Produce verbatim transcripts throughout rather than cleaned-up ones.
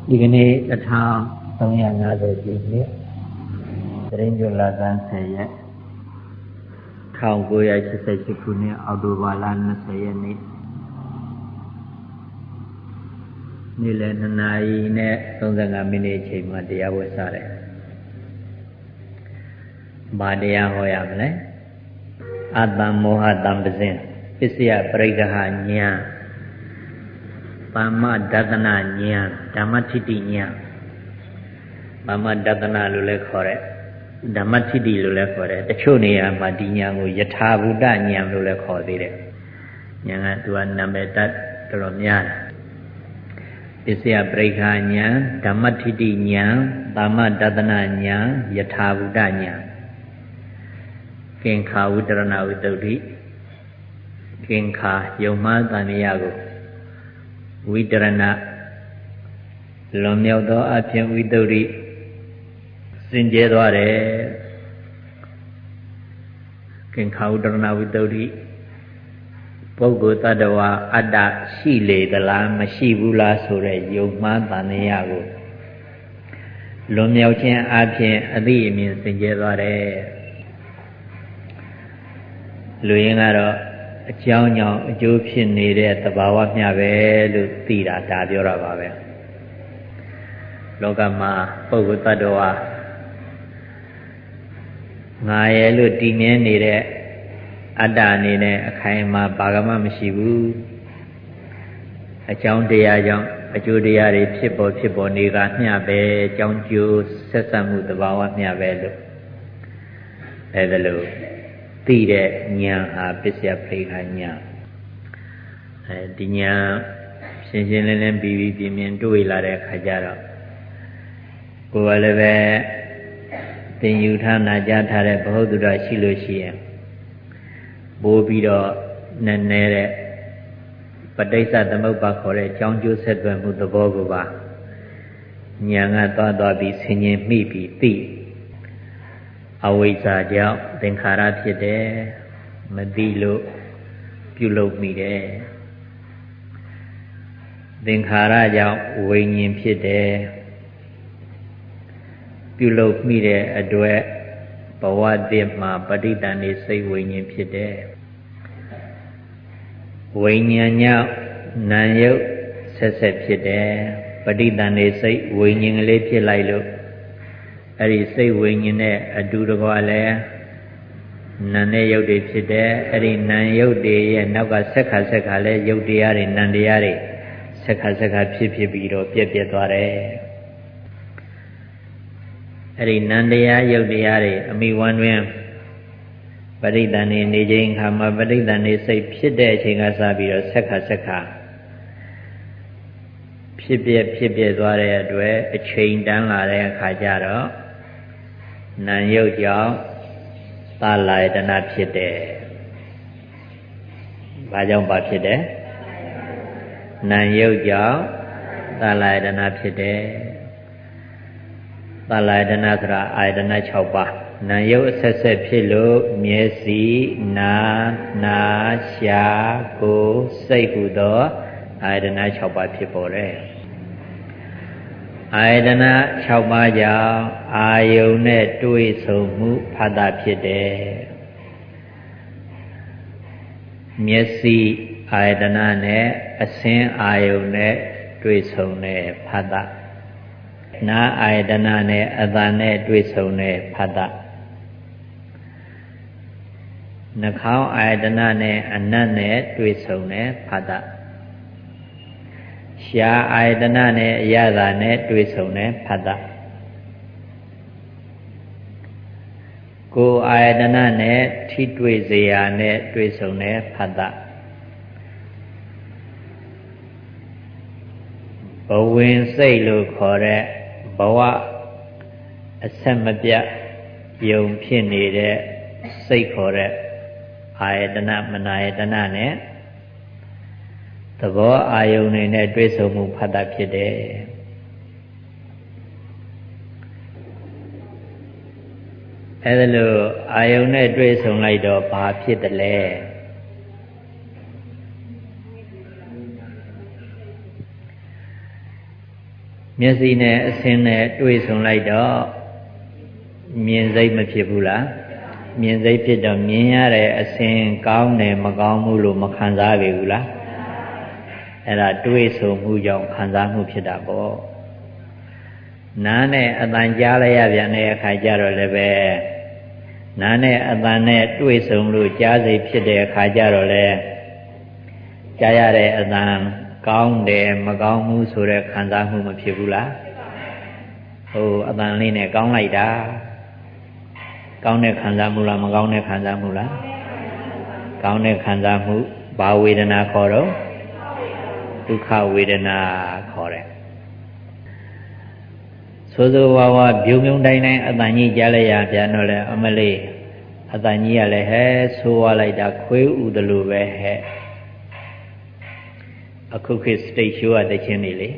ဒီကနေ့တစ်ထောင်သုံးရာငါးဆယ်ပြည့်နှစ်သရင်းကျွလသန်းဆယ်ရက်တစ်ထောင်ကိုးရာရှစ်ဆယ်ရှစ်ခုနှစ်အောက်တိုဘာလ၂၀ရက်နေ့နေ့လယ်နှစ်နာရီနဲ့သုံးဆယ်ငါးမိနစ်အချိန်မှာတရားဝဲစားတယ်။ဘာတရားဟောရမလဲ။အတ္တမောဟတံပဇင်ပစ္စယပရိက္ခဉာဏ်ပါမဒသနာဉာဏ်ဓမ္မထိတိဉာဏ်ပါမဒသနာလို့လည်းခေါ်တယ်ဓမ္မထိတိလို့လည်းခေါ်တယ်တချို့နေရာမှာဒီဉာဏ်ကိုယထာဘူတဉာဏ်လို့လည်းခေါ်သေးတယ်ဉာဏ်ကသူကနာမည်တတ်တော်တော်များတယ်ပစ္စယပရိက္ခဉာဏ်ဓမ္မထိတိဉာဏ်ပါမဒသနာဉာဏ်ယထာဘူတဉာဏ်ကင်္ခာဝိတရဏဝိတ္တုကင်္ခာယုံမှားတန်မြာကိုဝိတရဏလွန်မြောက်သောအဖြစ်ဝိတ္တုစင်ကြဲသွားတယ်ကင်္ခာဝိတရဏဝိတ္တုပုဂ္ဂိုလ်တ attva အတ္တရှိလေသလားမရှိဘူးလားဆိုတဲ့ယုံမှားတန်မြာကိုလွန်မြောက်ခြင်းအဖြစ်အသိအမြင်စင်ကြဲသွားတယ်လူရင်းကတော့အကြောင်းကြောင့်အကျိုးဖြစ်နေတဲ့သဘာဝမျှပဲလို့သိတာဒါပြောတာပါပဲလောကမှာပုဂ္ဂိုလ်တ attva ငါရဲ့လို့တည်မြဲနေတဲ့အတ္တအနေနဲ့အခိုင်အမာဘာကမှမရှိဘူးအကြောင်းတရားကြောင့်အကျိုးတရားတွေဖြစ်ပေါ်ဖြစ်ပေါ်နေတာမျှပဲအကြောင်းကျိုးဆက်ဆက်မှုသဘာဝမျှပဲလို့အဲဒါလို့သိတဲ့ဉာဏ်ဟာပစ္စယပရိက္ခဉာဏ်အဲဒီဉာဏ်ရှင်းရှင်းလင်းလင်းပြီးပြီးပြင်းပြင်းတွေ့လာတဲ့အခါကျတော့ကိုယ်ကလည်းပဲသင်ယူထားနာကြားထားတဲ့ဘဟုတုတရှိလို့ရှိရင်ပိုးပြီးတော့နည်းနည်းတဲ့ပဋိစ္စသမုပ္ပါခေါ်တဲ့အကြောင်းကျိုးဆက်သွယ်မှုသဘောကိုပါဉာဏ်ကသွားသွားပြီးဆင်ញင်မိပြီးသိအဝိဇ္ဇာကြောင့်သင်္ခါရဖြစ်တယ်မသိလို့ပြုလုပ်မိတယ်သင်္ခါရကြောင့်ဝိညာဉ်ဖြစ်တယ်ပြုလုပ်မိတဲ့အတွက်ဘဝတည်းမှာပဋိသန္ဓေစိတ်ဝိညာဉ်ဖြစ်တယ်ဝိညာဉ်ကြောင့်နာယုတ်ဆက်ဆက်ဖြစ်တယ်ပဋိသန္ဓေစိတ်ဝိညာဉ်ကလေးဖြစ်လိုက်လို့အဲ့ဒီစိတ်ဝိညာဉ်နဲ့အတူတကွာလဲနာနဲ့ယုတ်တွေဖြစ်တယ်အဲ့ဒီနာယုတ်တွေရဲ့နောက်ကဆက်ခါဆက်ခါလဲယုတ်တရားတွေနာတရားတွေဆက်ခါဆက်ခါဖြစ်ဖြစ်ပြီးတော့ပြက်ပြက်သွားတယ်အဲ့ဒီနာတရားယုတ်တရားတွေအမိဝမ်းတွင်ပဋိသန္ဓေနေခြင်းခါမှာပဋိသန္ဓေစိတ်ဖြစ်တဲ့အချိန်ကစပြီးတော့ဆက်ခါဆက်ခါဖြစ်ပြက်ဖြစ်ပြက်သွားတဲ့အတွက်အချိန်တန်းလာတဲ့အခါကျတော့နာယုတ်ကြောင့်သာလယတနာဖြစ်တယ်။ဘာကြောင့်ပါဖြစ်တယ်။နာယုတ်ကြောင့်သာလယတနာဖြစ်တယ်။သာလယတနာဆိုတာအာယတနာ၆ပါးနာယုတ်အဆက်ဆက်ဖြစ်လို့မျက်စိနာနာရှာကိုယ်စိတ်ဟူသောအာယတနာ၆ပါးဖြစ်ပေါ်တယ်။အာယတနာ၆ပါးကြောင့်အာယုန်နဲ့တွေ့ဆုံမှုဖတ်တာဖြစ်တယ်မျက်စိအာယတနာနဲ့အစင်းအာယုန်နဲ့တွေ့ဆုံတဲ့ဖတ်တာနာအာယတနာနဲ့အသံနဲ့တွေ့ဆုံတဲ့ဖတ်တာနှာခေါင်းအာယတနာနဲ့အနတ်နဲ့တွေ့ဆုံတဲ့ဖတ်တာရှားအာယတနာနဲ့အရသာနဲ့တွေ့ဆုံတဲ့ဖတ်တာကိုယ်အာယတနာနဲ့ထိတွေ့စေရာနဲ့တွေ့ဆုံတဲ့ဖတ်တာဘဝင်စိတ်လို့ခေါ်တဲ့ဘဝအဆက်မပြတ်ယုံဖြစ်နေတဲ့စိတ်ခေါ်တဲ့အာယတနာမနာယတနာနဲ့သဘောအာယုန်တွေနဲ့တွေ့ဆုံမှုဖတ်တာဖြစ်တယ်အဲဒါလို့အာယုန်နဲ့တွေ့ဆုံလိုက်တော့ဘာဖြစ်တယ်လဲမျက်စိနဲ့အဆင်းနဲ့တွေ့ဆုံလိုက်တော့မြင်စိတ်မဖြစ်ဘူးလားမြင်စိတ်ဖြစ်တော့မြင်ရတဲ့အဆင်းကောင်းတယ်မကောင်းဘူးလို့မခံစားပေဘူးလားအဲ့ဒါတွေ့ဆုံမှုကြောင့်ခံစားမှုဖြစ်တာပေါ့နားနဲ့အတန်ကြားလိုက်ရပြန်တဲ့အခါကျတော့လည်းပဲနားနဲ့အတန်နဲ့တွေ့ဆုံလို့ကြားစိတ်ဖြစ်တဲ့အခါကျတော့လည်းကြားရတဲ့အတန်ကောင်းတယ်မကောင်းဘူးဆိုတဲ့ခံစားမှုမဖြစ်ဘူးလားဟိုအတန်လေးနဲ့ကောင်းလိုက်တာကောင်းတဲ့ခံစားမှုလားမကောင်းတဲ့ခံစားမှုလားကောင်းတဲ့ခံစားမှုဘာဝေဒနာခေါ်တော့ဒုက္ခဝေဒနာခေါ်တယ်ဆိုဆိုဝါဝါပြုံပြုံတိုင်းတိုင်းအတန်ကြီးကြားလိုက်ရပြန်တော့လေအမလေးအတန်ကြီးကလည်းဟဲဆိုးဝါလိုက်တာခွေးဥတယ်လို့ပဲဟဲ့အခုခေတ်စတိတ်ရှိုးရတဲ့ချင်းနေလေ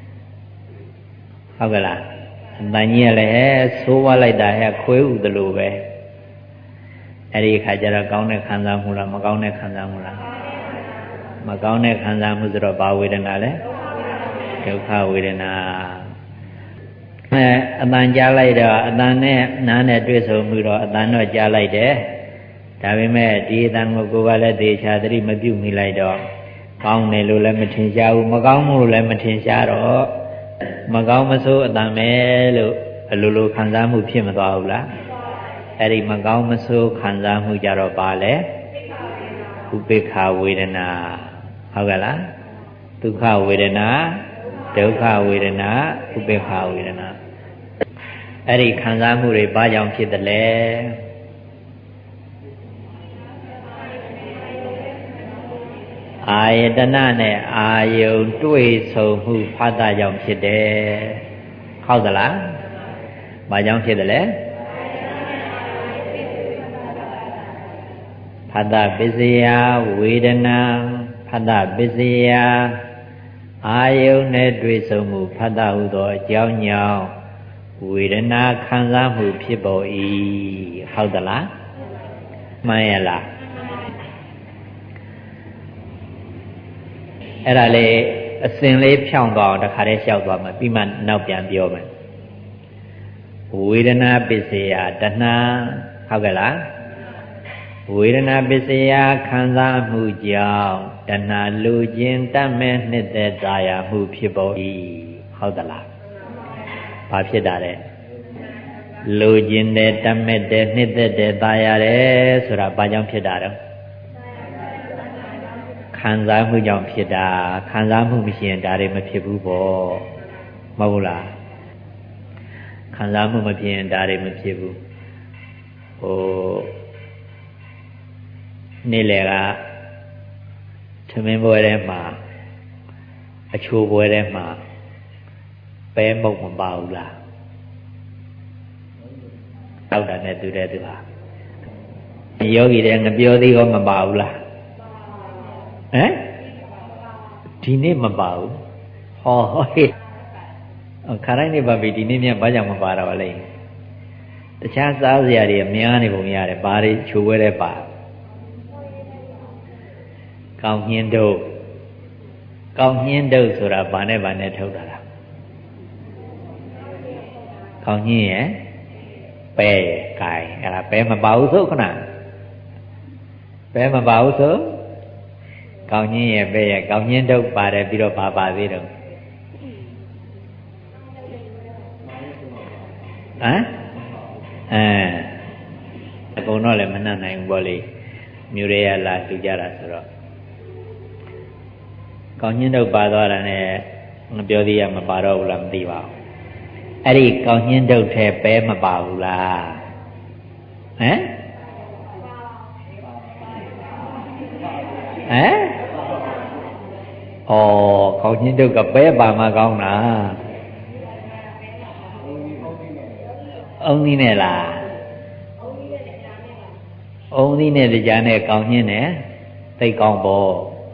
ဟုတ်ကလားအတန်ကြီးကလည်းဟဲဆိုးဝါလိုက်တာဟဲ့ခွေးဥတယ်လို့ပဲအဲ့ဒီခါကျတော့ကောင်းတဲ့ခံစားမှုလားမကောင်းတဲ့ခံစားမှုလားမကောင်းတဲ့ခံစားမှုဆိုတော့ဘာဝေဒနာလဲဒုက္ခဝေဒနာအဲအတန်ကြားလိုက်တော့အတန်နဲ့နားနဲ့တွေ့ဆုံမှုတော့အတန်တော့ကြားလိုက်တယ်ဒါပေမဲ့ဒီအတန်ကိုကိုယ်ကလည်းသေချာသတိမပြုမိလိုက်တော့ကောင်းတယ်လို့လည်းမထင်ရှားဘူးမကောင်းဘူးလို့လည်းမထင်ရှားတော့မကောင်းမဆိုးအတန်ပဲလို့အလိုလိုခံစားမှုဖြစ်မသွားဘူးလားအဲ့ဒီမကောင်းမဆိုးခံစားမှုကြတော့ပါလေဥပေက္ခဝေဒနာဟုတ်ကဲ့လားဒုက္ခဝေဒနာဒုက္ခဝေဒနာဥပေက္ခဝေဒနာအဲ့ဒီခံစားမှုတွေဘာကြောင့်ဖြစ်တယ်လဲအာယတနာနဲ့အာယုံတွေ့ဆုံမှုဖတ်တာကြောင့်ဖြစ်တယ်ဟုတ်သလားဘာကြောင့်ဖြစ်တယ်လဲဖတ်တာပစ္စယဝေဒနာဖတ်တာပစ္စယအာယုန်နဲ့တွေ့ဆုံမှုဖတ်တာဟုသောအကြောင်းကြောင့်ဝေဒနာခံစားမှုဖြစ်ပေါ်၏ဟုတ်သလားမှန်ရလားအဲ့ဒါလေအစဉ်လေးဖြောင်းသွားအောင်တခါတည်းလျှောက်သွားမယ်ပြီးမှနောက်ပြန်ပြောမယ်ဝေဒနာပစ္စယတဏှာဟုတ်ကဲ့လားဝေဒနာပစ္စယခံစားမှုကြောင့်တဏှာလူခြင်းတတ်မဲ့နှစ်သက်သာယာမှုဖြစ်ပေါ်၏ဟုတ်သလားဘာဖြစ်တာလဲလူခြင်းတဲ့တတ်မဲ့တဲ့နှစ်သက်တဲ့သာယာတယ်ဆိုတာဘာကြောင့်ဖြစ်တာတော့ခံစားမှုကြောင့်ဖြစ်တာခံစားမှုမရှိရင်ဒါတွေမဖြစ်ဘူးပေါ့မဟုတ်လားခံစားမှုမဖြစ်ရင်ဒါတွေမဖြစ်ဘူးဟိုနေ့လေကသမင်းပွဲထဲမှာအချိုးပွဲထဲမှာပဲမုတ်မပါဘူးလားတောက်တာနဲ့တူတဲ့သူဟာယောဂီတဲ့ငပြောသေးကောမပါဘူးလားဟမ်ဒီနေ့မပါဘူးဟောဟေးခါတိုင်းနေပါပြီဒီနေ့မြန်ဘာကြောင့်မပါတော့လဲတခြားစားစရာတွေအများနေပုံရတယ်ဘာတွေချိုးပွဲထဲပါကောင်းညင်းတို့ကောင်းညင်းတို့ဆိုတာဘာနဲ့ဘာနဲ့ထုတ်တာလားကောင်းညင်းရဲ့ပဲကိုင်အဲ့ဒါပဲမပါဘူးဆိုခဏပဲမပါဘူးဆိုကောင်းညင်းရဲ့ပဲရဲ့ကောင်းညင်းတို့ပါတယ်ပြီးတော့ဘာပါသေးတော့ဟမ်အဲအကုန်တော့လည်းမနှံ့နိုင်ဘူးပေါ့လေမြို့ရဲရလာလူကြတာဆိုတော့ကောင်းညင်းတို့ပါသွားတာနဲ့မပြောသေးရမပါတော့ဘူးလားမသိပါဘူးအဲ့ဒီကောင်းညင်းတို့ထဲပဲမပါဘူးလားဟမ်ဟမ်ဩကောင်းညင်းတို့ကပဲပါမှကောင်းတာအုံးသီးနဲ့လားအုံးသီးနဲ့တရားနဲ့ကောင်းညင်းနဲ့သိကောင်းပေါ့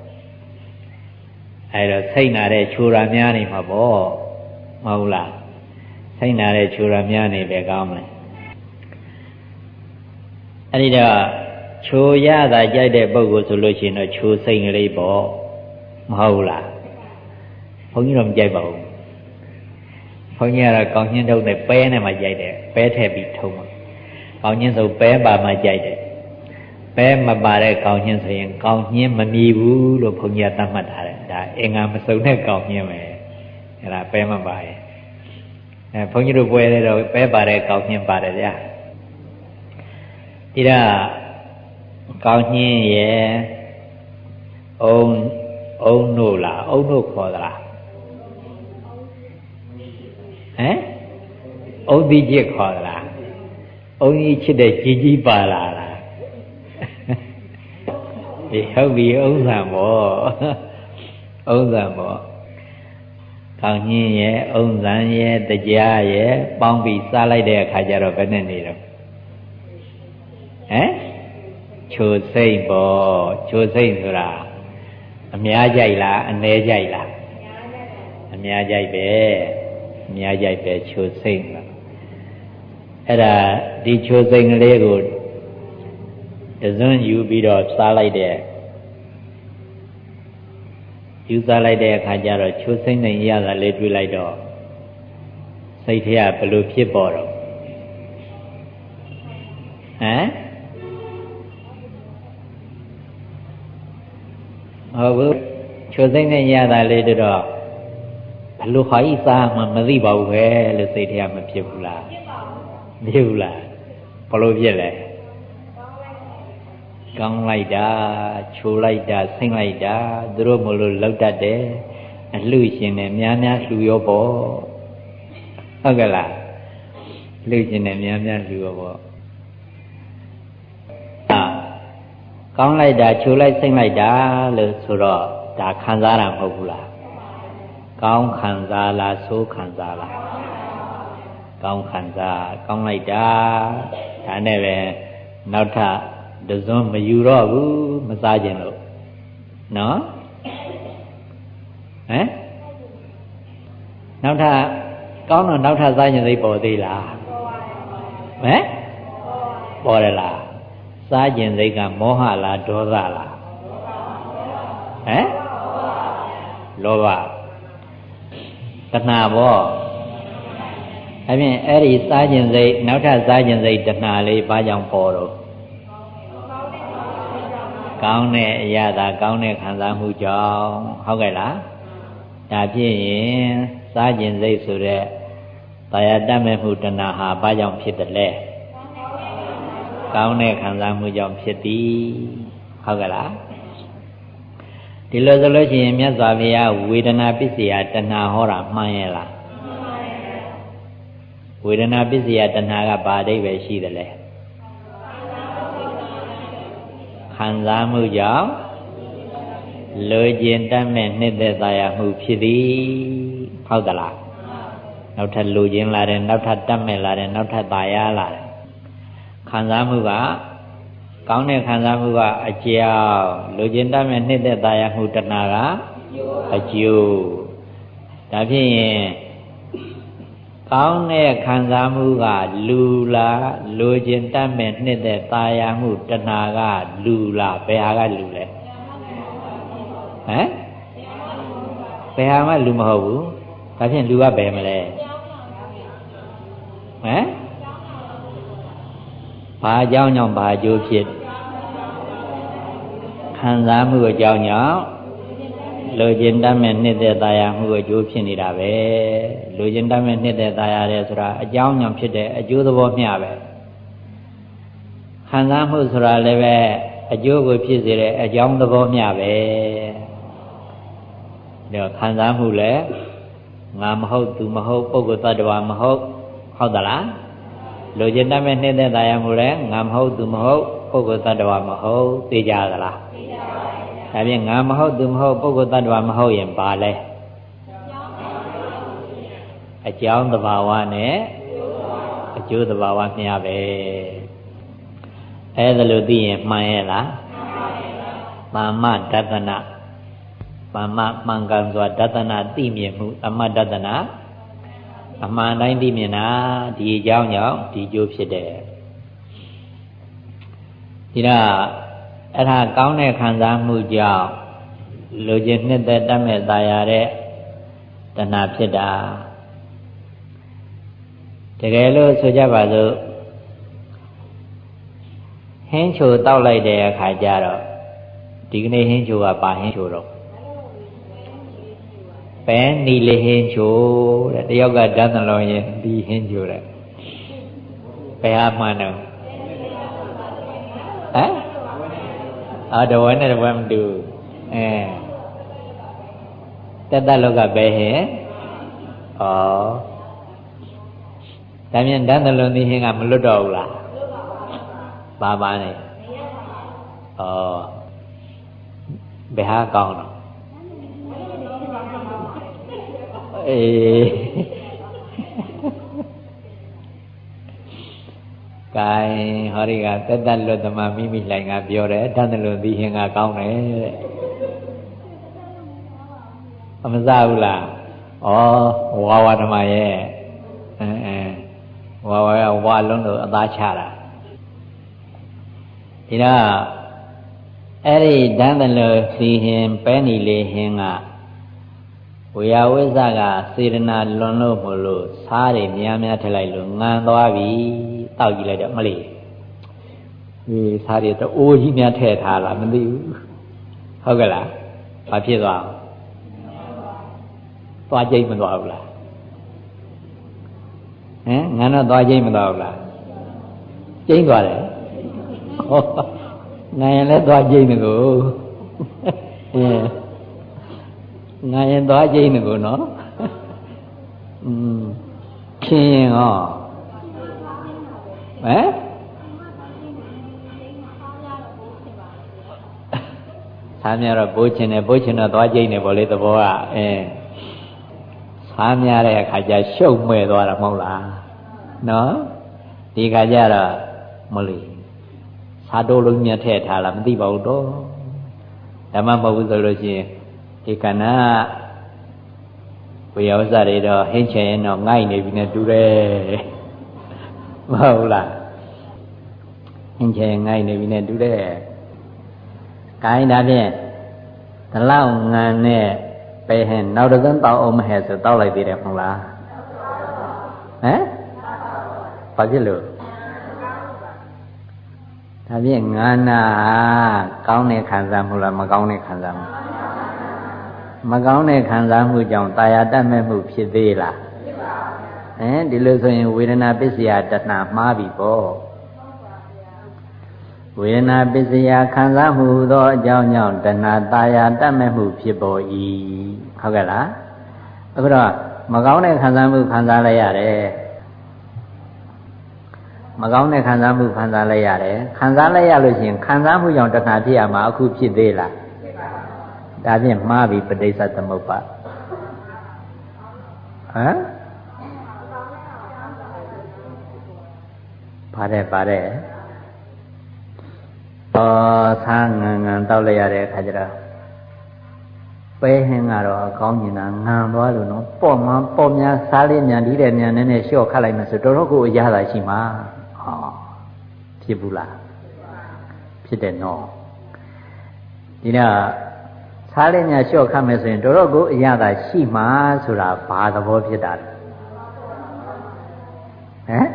အဲ့တော့စိတ်နာတဲ့ချိုရာများနေမှာပေါ့မဟုတ်လားစိတ်နာတဲ့ချိုရာများနေပဲကောင်းမလဲအဲ့ဒီတော့ချိုရတာကြိုက်တဲ့ပုဂ္ဂိုလ်ဆိုလို့ရှိရင်တော့ချိုစိတ်ကလေးပေါ့မဟုတ်လားဘုန်းကြီးတော့မကြိုက်ပါဘူးုန်းကြီးကတော့ကောင်းချင်းထုံးနဲ့ပဲနဲ့မှကြိုက်တယ်ပဲထည့်ပြီးထုံးကောင်းချင်းဆိုပဲပါမှကြိုက်တယ်ပဲမပါတဲ့ကောင်းချင်းဆိုရင်ကောင်းချင်းမမြည်ဘူးလို့ဘုန်းကြီးကသတ်မှတ်ထားတယ်ဒါအင်္ဂါမစုံတဲ့ကောင်းချင်းပဲအဲ့ဒါပဲမပါရဲ့အဲဘုန်းကြီးတို့ပွဲတဲ့တော့ပဲပါတဲ့ကောင်းချင်းပါတယ်ဗျာဒီတော့ကောင်းချင်းရဲ့အုံအုံတို့လားအုံတို့ခေါ်သလားဟမ်အုံဒီချစ်ခေါ်သလားအုံကြီးချစ်တဲ့ကြီးကြီးပါလာလားဒီဟုတ်ပြီဥစ္စာပေါ့ဥစ္စာပေါ့ကောင်းချင်းရဲ့ဥစ္စာရဲ့တရားရဲ့ပေါင်းပြီးစားလိုက်တဲ့အခါကျတော့ဘယ်နဲ့နေတော့ဟမ်ချိုစိတ်ပေါ့ချိုစိတ်ဆိုတာအများကြိုက်လားအနည်းကြိုက်လားအများကြိုက်ပဲအများကြိုက်ပဲချိုစိတ်ပါအဲ့ဒါဒီချိုစိတ်ကလေးကိုတစွန်းယူပြီးတော့စားလိုက်တဲ့ယူစားလိုက်တဲ့အခါကျတော့ချိုစိတ်နဲ့ရတာလေးတွေးလိုက်တော့စိတ်ထဲကဘယ်လိုဖြစ်ပေါ်တော့ဟမ်ဟုတ်ဘူးချိုစိတ်နဲ့ရတာလေးတော့ဘယ်လိုခါဤစားမှမသိပါဘူးပဲလို့စိတ်ထဲကမဖြစ်ဘူးလားဖြစ်ဘူးလားဘယ်လိုဖြစ်လဲကောင်းလိုက်တာချိုလိုက်တာဆင်းလိုက်တာသူတို့မလို့လောက်တတ်တယ်အလှရှင်နဲ့များများလှူရောပေါ့ဟုတ်ကဲ့လားလှူရှင်နဲ့များများလှူရောပေါ့အာကောင်းလိုက်တာချိုလိုက်ဆင်းလိုက်တာလို့ဆိုတော့ဒါခံစားတာမဟုတ်ဘူးလားကောင်းခံစားလားဆိုးခံစားလားကောင်းခံစားကောင်းလိုက်တာဒါနဲ့ပဲနောက်ထပ်တစွန်းမယူတော့ဘူးမစားခြင်းလို့နော်ဟမ်နောက်ထပ်ကောင်းတော့နောက်ထပ်စားခြင်းစိတ်ပေါ်သေးလားဟမ်ပေါ်ရလားစားခြင်းစိတ်ကမောဟလားဒေါသလားဟမ်လောဘတဏှာပေါ့အပြင်အဲ့ဒီစားခြင်းစိတ်နောက်ထပ်စားခြင်းစိတ်တဏှာလေးဘာကြောင့်ပေါ်တော့ကောင်းတဲ့အရာသာကောင်းတဲ့ခံစားမှုကြောင့်ဟုတ်ကဲ့လားဒါဖြစ်ရင်စားခြင်းစိတ်ဆိုတဲ့တာယာတတ်မဲ့မှုတဏှာဟာဘာကြောင့်ဖြစ်တယ်လဲကောင်းတဲ့ခံစားမှုကြောင့်ဖြစ်သည်ဟုတ်ကဲ့လားဒီလိုဆိုလို့ရှိရင်မြတ်စွာဘုရားဝေဒနာပစ္စယတဏှာဟောတာမှန်ရဲ့လားဝေဒနာပစ္စယတဏှာကဘာအဓိပ္ပာယ်ရှိတယ်လဲခံစားမှုကြောင့်လိုချင်တတ်မဲ့နှစ်သက်သာယာမှုဖြစ်သည်ဟုတ်သလားနောက်ထပ်လိုချင်လာတယ်နောက်ထပ်တတ်မဲ့လာတယ်နောက်ထပ်သာယာလာတယ်ခံစားမှုကကောင်းတဲ့ခံစားမှုကအကြောင်းလိုချင်တတ်မဲ့နှစ်သက်သာယာမှုတဏှာကအကျိုးဒါဖြစ်ရင်ကောင်းတဲ့ခံစားမှုကလူလားလိုချင်တတ်မဲ့နှစ်သက်သာယာမှုတဏှာကလူလားဘယ်ဟာကလူလဲဟမ်ဘယ်ဟာမှလူမဟုတ်ဘူးဒါဖြင့်လူကဘယ်မလဲဟမ်ဘာအကြောင်းကြောင့်ဘာအကျိုးဖြစ်ခံစားမှုအကြောင်းကြောင့်လိုချင်တတ်မဲ့နှစ်သက်သာယာမှုအကျိုးဖြစ်နေတာပဲလိုချင်တတ်မဲ့နှစ်သက်သာယာတယ်ဆိုတာအကြောင်းကြောင့်ဖြစ်တဲ့အကျိုးသဘောမျှပဲခံစားမှုဆိုတာလည်းပဲအကျိုးကိုဖြစ်စေတဲ့အကြောင်းသဘောမျှပဲဒါခံစားမှုလည်းငါမဟုတ်သူမဟုတ်ပုဂ္ဂိုလ်သတ္တဝါမဟုတ်ဟုတ်သလားလိုချင်တတ်မဲ့နှစ်သက်သာယာမှုလည်းငါမဟုတ်သူမဟုတ်ပုဂ္ဂိုလ်သတ္တဝါမဟုတ်သိကြသလားသိကြပါဘူးဒါဖြင့်ငါမဟုတ်သူမဟုတ်ပုဂ္ဂိုလ်သတ္တဝါမဟုတ်ရင်ဘာလဲအကြောင်းသဘာဝနဲ့အကျိုးသဘာဝမျှပဲအဲ့ဒါလို့သိရင်မှန်ရဲ့လားမှန်ပါဘူးသမ္မဒသနာသမ္မမှန်ကန်စွာဒသနာသိမြင်မှုသမ္မဒသနာအမှန်တိုင်းသိမြင်တာဒီအကြောင်းကြောင့်ဒီကျိုးဖြစ်တယ်ဒီတော့အဲ့ဒါကောင်းတဲ့ခံစားမှုကြောင့်လိုချင်နှစ်သက်တတ်မဲ့သာယာတဲ့တဏှာဖြစ်တာတကယ်လို့ဆိုကြပါစို့ဟင်းချိုတောက်လိုက်တဲ့အခါကျတော့ဒီကနေ့ဟင်းချိုကပါဟင်းချိုတော့ပဲနီလေးဟင်းချိုတဲ့တယောက်ကဓာတ်နှလုံးရင်ဒီဟင်းချိုတဲ့ဘယ်ဟာမှန်းတော့ဟမ်အော်တဝဲနဲ့တဝဲမတူအဲတက်တက်လောက်ကပဲဟင်းဩဒါမြန်ဓာတ်နှလုံးဒီဟင်းကမလွတ်တော့ဘူးလားပါပါနဲ့ဩဘယ်ဟာကောင်းတော့အေးကဲဟောဒီကတက်တက်လွတ်သမားမိမိလှိုင်ကပြောတယ်ဓာတ်နှလုံးဒီဟင်းကကောင်းတယ်တဲ့အမစားဘူးလားဩဝါဝဓမ္မရဲ့အဲအဲဝါဝါကဝါလုံးလို့အသားချတာဒီတော့အဲ့ဒီဓာတ်နှလုံးစီဟင်းပဲနီလေးဟင်းကဝေယဝိဇ္ဇကစေတနာလွန်လို့မလို့စားတွေများများထည့်လိုက်လို့ငံသွားပြီတောက်ကြည့်လိုက်တော့မလေးဒီစားတွေတော့အိုးကြီးများထည့်ထားလားမသိဘူးဟုတ်ကဲ့လားဘာဖြစ်သွားသွားကြိတ်မသွားဘူးလားဟမ်ငံတော့သွားကြိတ်မသွားဘူးလားကြိတ်သွားတယ်ဟောငံရင်လည်းသွားကြိတ်နေကိုအင်းငါရင်သွားကြိတ်နေကိုနော်อืมခင်ရင်ဟောဟမ်ဆားများတော့ဘိုးချင်တယ်ဘိုးချင်တော့သွားကြိတ်နေပေါ့လေသဘောကအင်းဆားများတဲ့အခါကျရှုပ်မဲ့သွားတာမဟုတ်လားနော်ဒီခါကျတော့မလို့ဆားတိုးလုံးမြတ်ထည့်ထားလားမသိပါဘူးတော့ဓမ္မမဟုတ်ဘူးဆိုလို့ရှိရင်ဒီကဏဝေယဝဇ္ဇတွေတော့ဟင်းချင်ရင်တော့ငိုက်နေပြီနဲ့တူတယ်မဟုတ်လားဟင်းချင်ငိုက်နေပြီနဲ့တူတယ်ကိုင်းဒါဖြင့်ဒီလောက်ငံနဲ့ပဲဟင်နောက်တစ်စမ်းတောက်အောင်မဟဲ့ဆိုတောက်လိုက်သေးတယ်မဟုတ်လားဟမ်ဘာဖြစ်လို့ဒါဖြင့်ငါနာကောင်းတဲ့ခံစားမှုလားမကောင်းတဲ့ခံစားမှုမကောင်းတဲ့ခံစားမှုကြောင့်တာယာတတ်မဲ့မှုဖြစ်သေးလားဖြစ်ပါဘူးဟင်ဒီလိုဆိုရင်ဝေဒနာပစ္စယတဏမှားပြီပေါ့ဝေဒနာပစ္စယခံစားမှုသောအကြောင်းကြောင့်တဏတာယာတတ်မဲ့မှုဖြစ်ပေါ်၏ဟုတ်ကဲ့လားအခုတော့မကောင်းတဲ့ခံစားမှုခံစားလိုက်ရတယ်မကောင်းတဲ့ခံစားမှုခံစားလိုက်ရတယ်ခံစားလိုက်ရလို့ရှိရင်ခံစားမှုကြောင့်တဏဖြစ်ရမှာအခုဖြစ်သေးလားဒါဖြင့်မှားပြီပဋိစ္စသမုပ္ပါဟမ်ပါတယ်ပါတယ်ဩဆန်းငံငံတောက်လိုက်ရတဲ့အခါကျတော့ပဲဟင်းကတော့အကောင်းမြင်တာငံသွားလို့နော်ပေါ့မှပေါ့များစားလေးမြန်ဒီတဲ့မြန်နဲ့နဲ့လျှော့ခတ်လိုက်မှဆိုတော်တော်ကိုအရသာရှိမှာဟောဖြစ်ဘူးလားဖြစ်တယ်နော်ဒီတော့စားလေးများလျှော့ခတ်မယ်ဆိုရင်တော်တော်ကိုအရသာရှိမှာဆိုတာဘာသဘောဖြစ်တာလဲဟမ်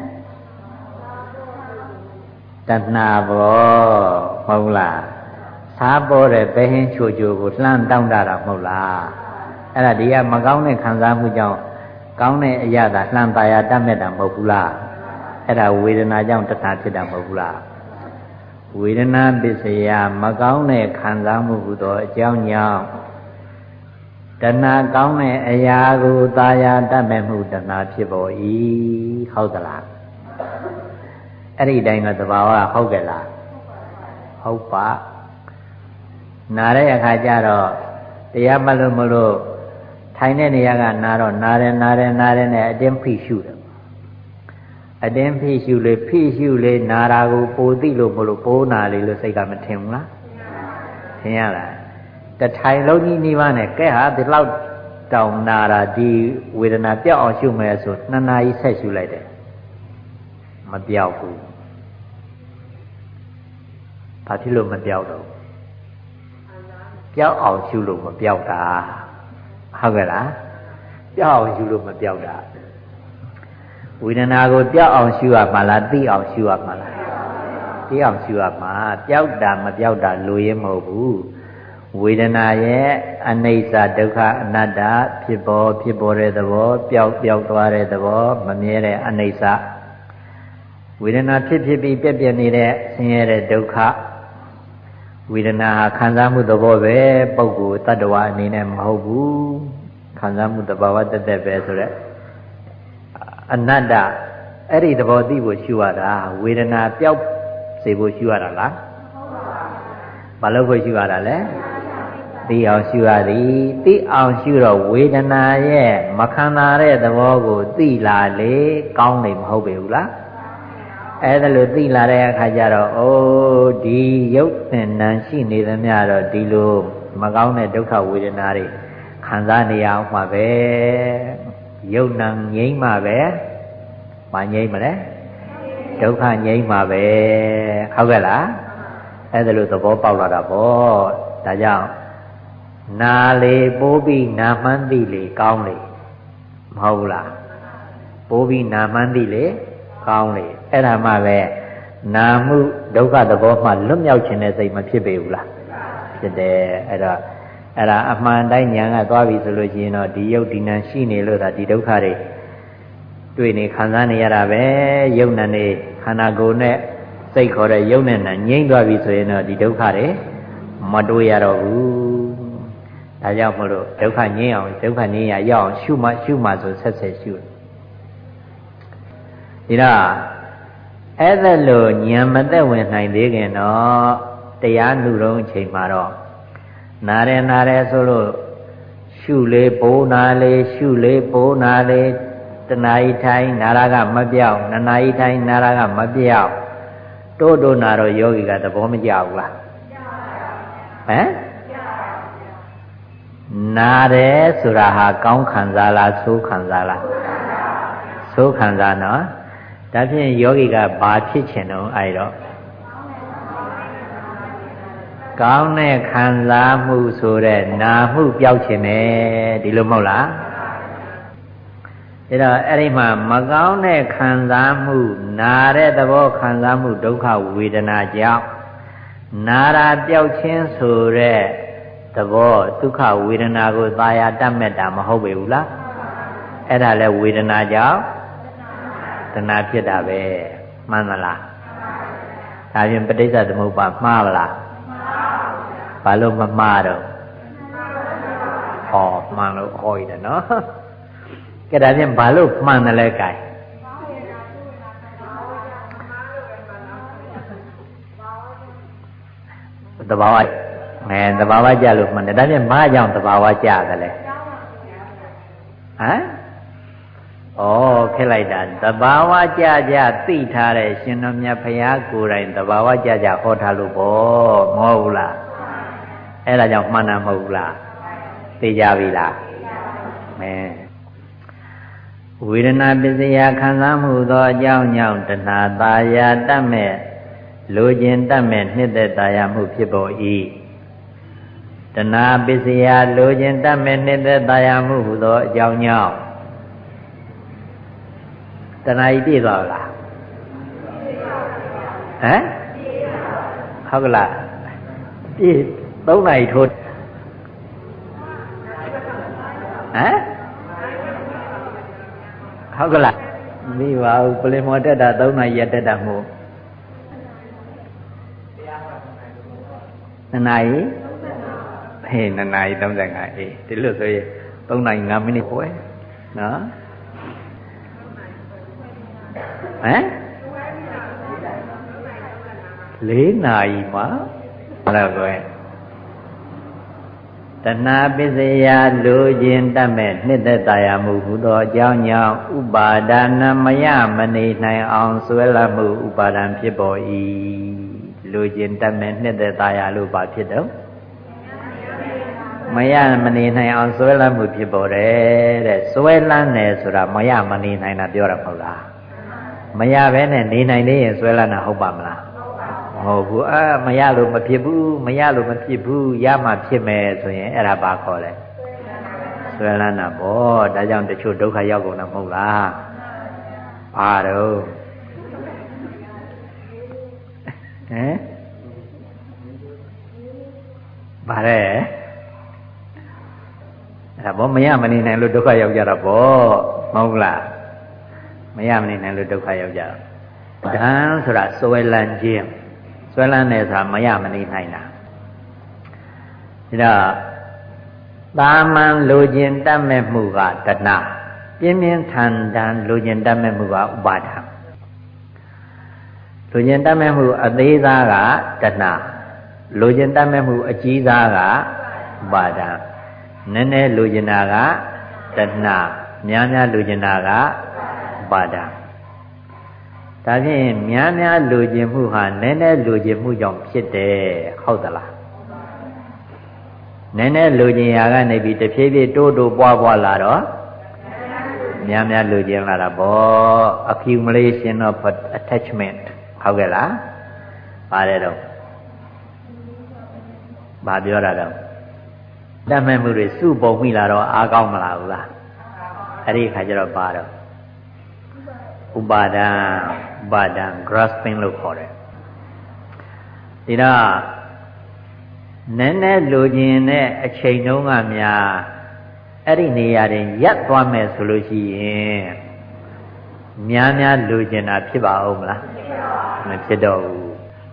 တဏှာဘောမဟုတ်လားစားပေါ်တဲ့ပဲဟင်းချိုချိုကိုလှမ်းတောင်းတတာမဟုတ်လားအဲ့ဒါဒီကမကောင်းတဲ့ခံစားမှုကြောင့်ကောင်းတဲ့အရသာလှမ်းပါရတတ်မဲ့တာမဟုတ်ဘူးလားအဲ့ဒါဝေဒနာကြောင့်တဏှာဖြစ်တာမဟုတ်ဘူးလားဝေဒနာပစ္စယမကောင်းတဲ့ခံစားမှုဟူသောအကြောင်းကြောင့်တဏှာကောင်းတဲ့အရာကိုသာယာတတ်မဲ့မှုတဏှာဖြစ်ပေါ်၏ဟုတ်သလားအဲ့ဒီတိုင်းကသဘာဝဟုတ်ကြလားဟုတ်ပါနာတဲ့အခါကျတော့တရားမလို့မလို့ထိုင်တဲ့နေရာကနာတော့နာတယ်နာတယ်နာတယ်နဲ့အတင်းဖိရှုတယ်အတင်းဖိရှုလေဖိရှုလေနာတာကိုပိုသိလို့မလို့ပိုးနာလေလို့စိတ်ကမထင်ဘူးလားထင်ရလားတထိုင်လုံးကြီးနိဗ္ဗာန်နဲ့ကဲဟာဒီလောက်တောင်နာတာဒီဝေဒနာပြောက်အောင်ရှုမယ်ဆိုနှစ်နာရီဆက်ရှုလိုက်တယ်မပြောက်ဘူးဘာဖြစ်လို့မပြောက်တော့ပြောက်အောင်ရှုလို့မပြောက်တာဟုတ်ကဲ့လားပြောက်အောင်ရှုလို့မပြောက်တာဝဝေဒနာကိုပြောက်အောင်ရှုရမှာလားသိအောင်ရှုရမှာလားသိအောင်ရှုရမှာပြောက်တာမပြောက်တာလိုရင်းမဟုတ်ဘူးဝေဒနာရဲ့အနိစ္စဒုက္ခအနတ္တဖြစ်ပေါ်ဖြစ်ပေါ်တဲ့သဘောပျောက်ပျောက်သွားတဲ့သဘောမမြဲတဲ့အနိစ္စဝေဒနာဖြစ်ဖြစ်ပြီးပြက်ပြက်နေတဲ့ဆင်းရဲတဲ့ဒုက္ခဝေဒနာဟာခံစားမှုသဘောပဲပုဂ္ဂိုလ်တ attva အနေနဲ့မဟုတ်ဘူးခံစားမှုသဘာဝတက်တက်ပဲဆိုတဲ့အနတ္တအဲ့ဒီသဘောသိဖို့ရှုရတာဝေဒနာပျောက်စေဖို့ရှုရတာလားမလုပ်ဖို့ရှုရတာလဲသိအောင်ရှုရသည်သိအောင်ရှုတော့ဝေဒနာရဲ့မခံနာတဲ့သဘောကိုသိလာလေကောင်းနေမဟုတ်ပေဘူးလားအဲ့ဒါလို့သိလာတဲ့အခါကျတော့အိုးဒီရုပ်နဲ့နာမ်ရှိနေသမျှတော့ဒီလိုမကောင်းတဲ့ဒုက္ခဝေဒနာတွေခံစားနေရအောင်မှာပဲရုပ်နာမ်ငြိမ်းမှပဲမငြိမ်းမလဲဒုက္ခငြိမ်းမှပဲဟုတ်ကဲ့လားအဲ့ဒါလို့သဘောပေါက်လာတာပေါ့ဒါကြောင့်နာလေပိုးပြီးနာမှန်းသိလေကောင်းလေမဟုတ်ဘူးလားပိုးပြီးနာမှန်းသိလေကောင်းလေအဲ့ဒါမှပဲနာမှုဒုက္ခသဘောမှလွတ်မြောက်ခြင်းတဲ့စိတ်မဖြစ်ပေဘူးလားဖြစ်တယ်အဲ့တော့အဲ့ဒါအမှန်တိုင်းဉာဏ်ကသွားပြီဆိုလို့ရှိရင်တော့ဒီယုတ်ဒီနံရှိနေလို့ဒါဒီဒုက္ခတွေတွေ့နေခံစားနေရတာပဲယုတ်နံနေခန္ဓာကိုယ်နဲ့စိတ်ခေါ်တဲ့ယုတ်နဲ့နံငြိမ့်သွားပြီဆိုရင်တော့ဒီဒုက္ခတွေမတွေ့ရတော့ဘူးဒါကြောင့်မလို့ဒုက္ခငြိမ်းအောင်ဒုက္ခငြိမ်းရရောက်အောင်ရှုမှရှုမှဆိုဆက်ဆက်ရှုဒီတော့အဲ့ဒါလို့ဉာဏ်မသက်ဝင်နိုင်သေးခင်တော့တရားနှုတုံးအချိန်မှာတော့နာရဲနာရဲဆိုလို့ရှုလေပိုးနာလေရှုလေပိုးနာလေတဏှာဤထိုင်နာရကမပြောက်နနာဤထိုင်နာရကမပြောက်တိုးတိုးနာတော့ယောဂီကသဘောမကျဘူးလားဟမ်နာတယ်ဆိုတာဟာကောင်းခံစားလားဆိုးခံစားလားဆိုးခံစားနော်ဒါဖြင့်ယောဂီကဘာဖြစ်ချင်တော့အဲ့တော့ကောင်းတဲ့ခံစားမှုဆိုတဲ့နာမှုပျောက်ခြင်းပဲဒီလိုမဟုတ်လားဒါတော့အဲ့ဒီမှာမကောင်းတဲ့ခံစားမှုနာတဲ့သဘောခံစားမှုဒုက္ခဝေဒနာကြောင့်နာတာပျောက်ခြင်းဆိုတဲ့သဘောဒုက္ခဝေဒနာကိုသာယာတတ်မဲ့တာမဟုတ်ပေဘူးလားအဲ့ဒါလဲဝေဒနာကြောင့်တဏှာဖြစ်တာပဲမှန်မလားဒါဖြင့်ပဋိစ္စသမုပ္ပါမှားပါလားဘာလို့မမှားတော့ဟောမှန်လို့ဟောရတယ်နော်ကဲဒါဖြင့်ဘာလို့မှန်တယ်လဲကြိုင်သဘာဝအဲသဘာဝကြလို့မှန်တယ်ဒါဖြင့်ဘာကြောင့်သဘာဝကြတယ်လဲဟမ်ဩခက်လိုက်တာသဘာဝကြကြသိထားတဲ့ရှင်တော်မြတ်ဘုရားကိုယ်တိုင်သဘာဝကြကြဟောထားလို့ပေါ့မဟုတ်ဘူးလားအဲ့ဒါကြောင့်မှန်တာမဟုတ်ဘူးလားသိကြပြီလားမဲဝေဒနာပစ္စယခံစားမှုသောအကြောင်းကြောင့်တဏှာသာယာတတ်မဲ့လိုခြင်းတတ်မဲ့နှစ်သက်သာယာမှုဖြစ်ပေါ်၏တဏှာပစ္စယလိုခြင်းတတ်မဲ့နှစ်သက်သာယာမှုဟူသောအကြောင်းကြောင့်တဏှာဤပြည့်သွားလားဟမ်ဟုတ်ကလားပြည့်သုံးနိုင်ထိုးဟမ်ဟုတ်ကလားမိပါဘူးပလင်မော်တက်တာသုံးနိုင်ရတက်တာမို့နှစ်နာရီဟေးနှစ်နာရီသုံးဆယ်ငါအေးဒီလိုဆိုရင်သုံးနာရီငါးမိနစ်ပွဲနော်ဟမ်လေးနာရီမှာဟုတ်လားကွယ်တဏှာပစ္စယလိုခြင်းတတ်မဲ့နှစ်သက်သာယာမှုဟူသောအကြောင်းကြောင့်ဥပါဒနာမယမနေနိုင်အောင်ဆွဲလပ်မှုဥပါဒံဖြစ်ပေါ်၏လိုခြင်းတတ်မဲ့နှစ်သက်သာယာလို့ဘာဖြစ်တော့မယမနေနိုင်အောင်ဆွဲလပ်မှုဖြစ်ပေါ်တယ်တဲ့ဆွဲလန်းတယ်ဆိုတာမယမနေနိုင်တာပြောတာမဟုတ်လားမရဘဲနဲ့နေနိုင်နေရင်ဆွဲလန်းတာဟုတ်ပါမလားမဟုတ်ဘူးအာမရလို့မဖြစ်ဘူးမရလို့မဖြစ်ဘူးရမှဖြစ်မယ်ဆိုရင်အဲ့ဒါဘာခေါ်လဲဆွဲလန်းတာပေါ့ဒါကြောင့်တချို့ဒုက္ခရောက်ကုန်တာမဟုတ်လားဩဘာတော့ဟမ်ဘာလဲအဲ့ဒါဘောမရမနေနိုင်လို့ဒုက္ခရောက်ကြတာပေါ့မဟုတ်လားမရမနေနိုင်လို့ဒုက္ခရောက်ကြတာဒံဆိုတာစွဲလန်းခြင်းစွဲလန်းနေဆိုတာမရမနေနိုင်တာဒါတာမန်လိုခြင်းတတ်မဲ့မှုကတဏှာပြင်းပြင်းထန်ထန်လိုခြင်းတတ်မဲ့မှုကဥပါဒံလိုခြင်းတတ်မဲ့မှုအသေးစားကတဏှာလိုခြင်းတတ်မဲ့မှုအကြီးစားကဥပါဒံနည်းနည်းလိုခြင်းတာကတဏှာများများလိုခြင်းတာကဥပါဒံဒါဖြင့်များများလိုခြင်းမှုဟာနည်းနည်းလိုခြင်းမှုကြောင့်ဖြစ်တယ်ဟုတ်သလားနည်းနည်းလိုခြင်းရာကနေပြီးတဖြည်းဖြည်းတိုးတိုးပွားပွားလာတော့များများလိုခြင်းလာတာပေါ့ accumulation of attachment ဟုတ်ကဲ့လားပါတယ်တော့ဘာပြောတာတော့တတ်မဲ့မှုတွေစုပုံမိလာတော့အားကောင်းမလားဘူးလားအဲ့ဒီခါကျတော့ပါတော့ဥပါဒံဥပါဒံ grasping လို့ခေါ်တယ်ဒီတော့နည်းနည်းလိုချင်တဲ့အချိန်တုန်းကများအဲ့ဒီနေရာတွင်ရပ်သွားမယ်ဆိုလို့ရှိရင်များများလိုချင်တာဖြစ်ပါဦးမလားမဖြစ်တော့ဘူး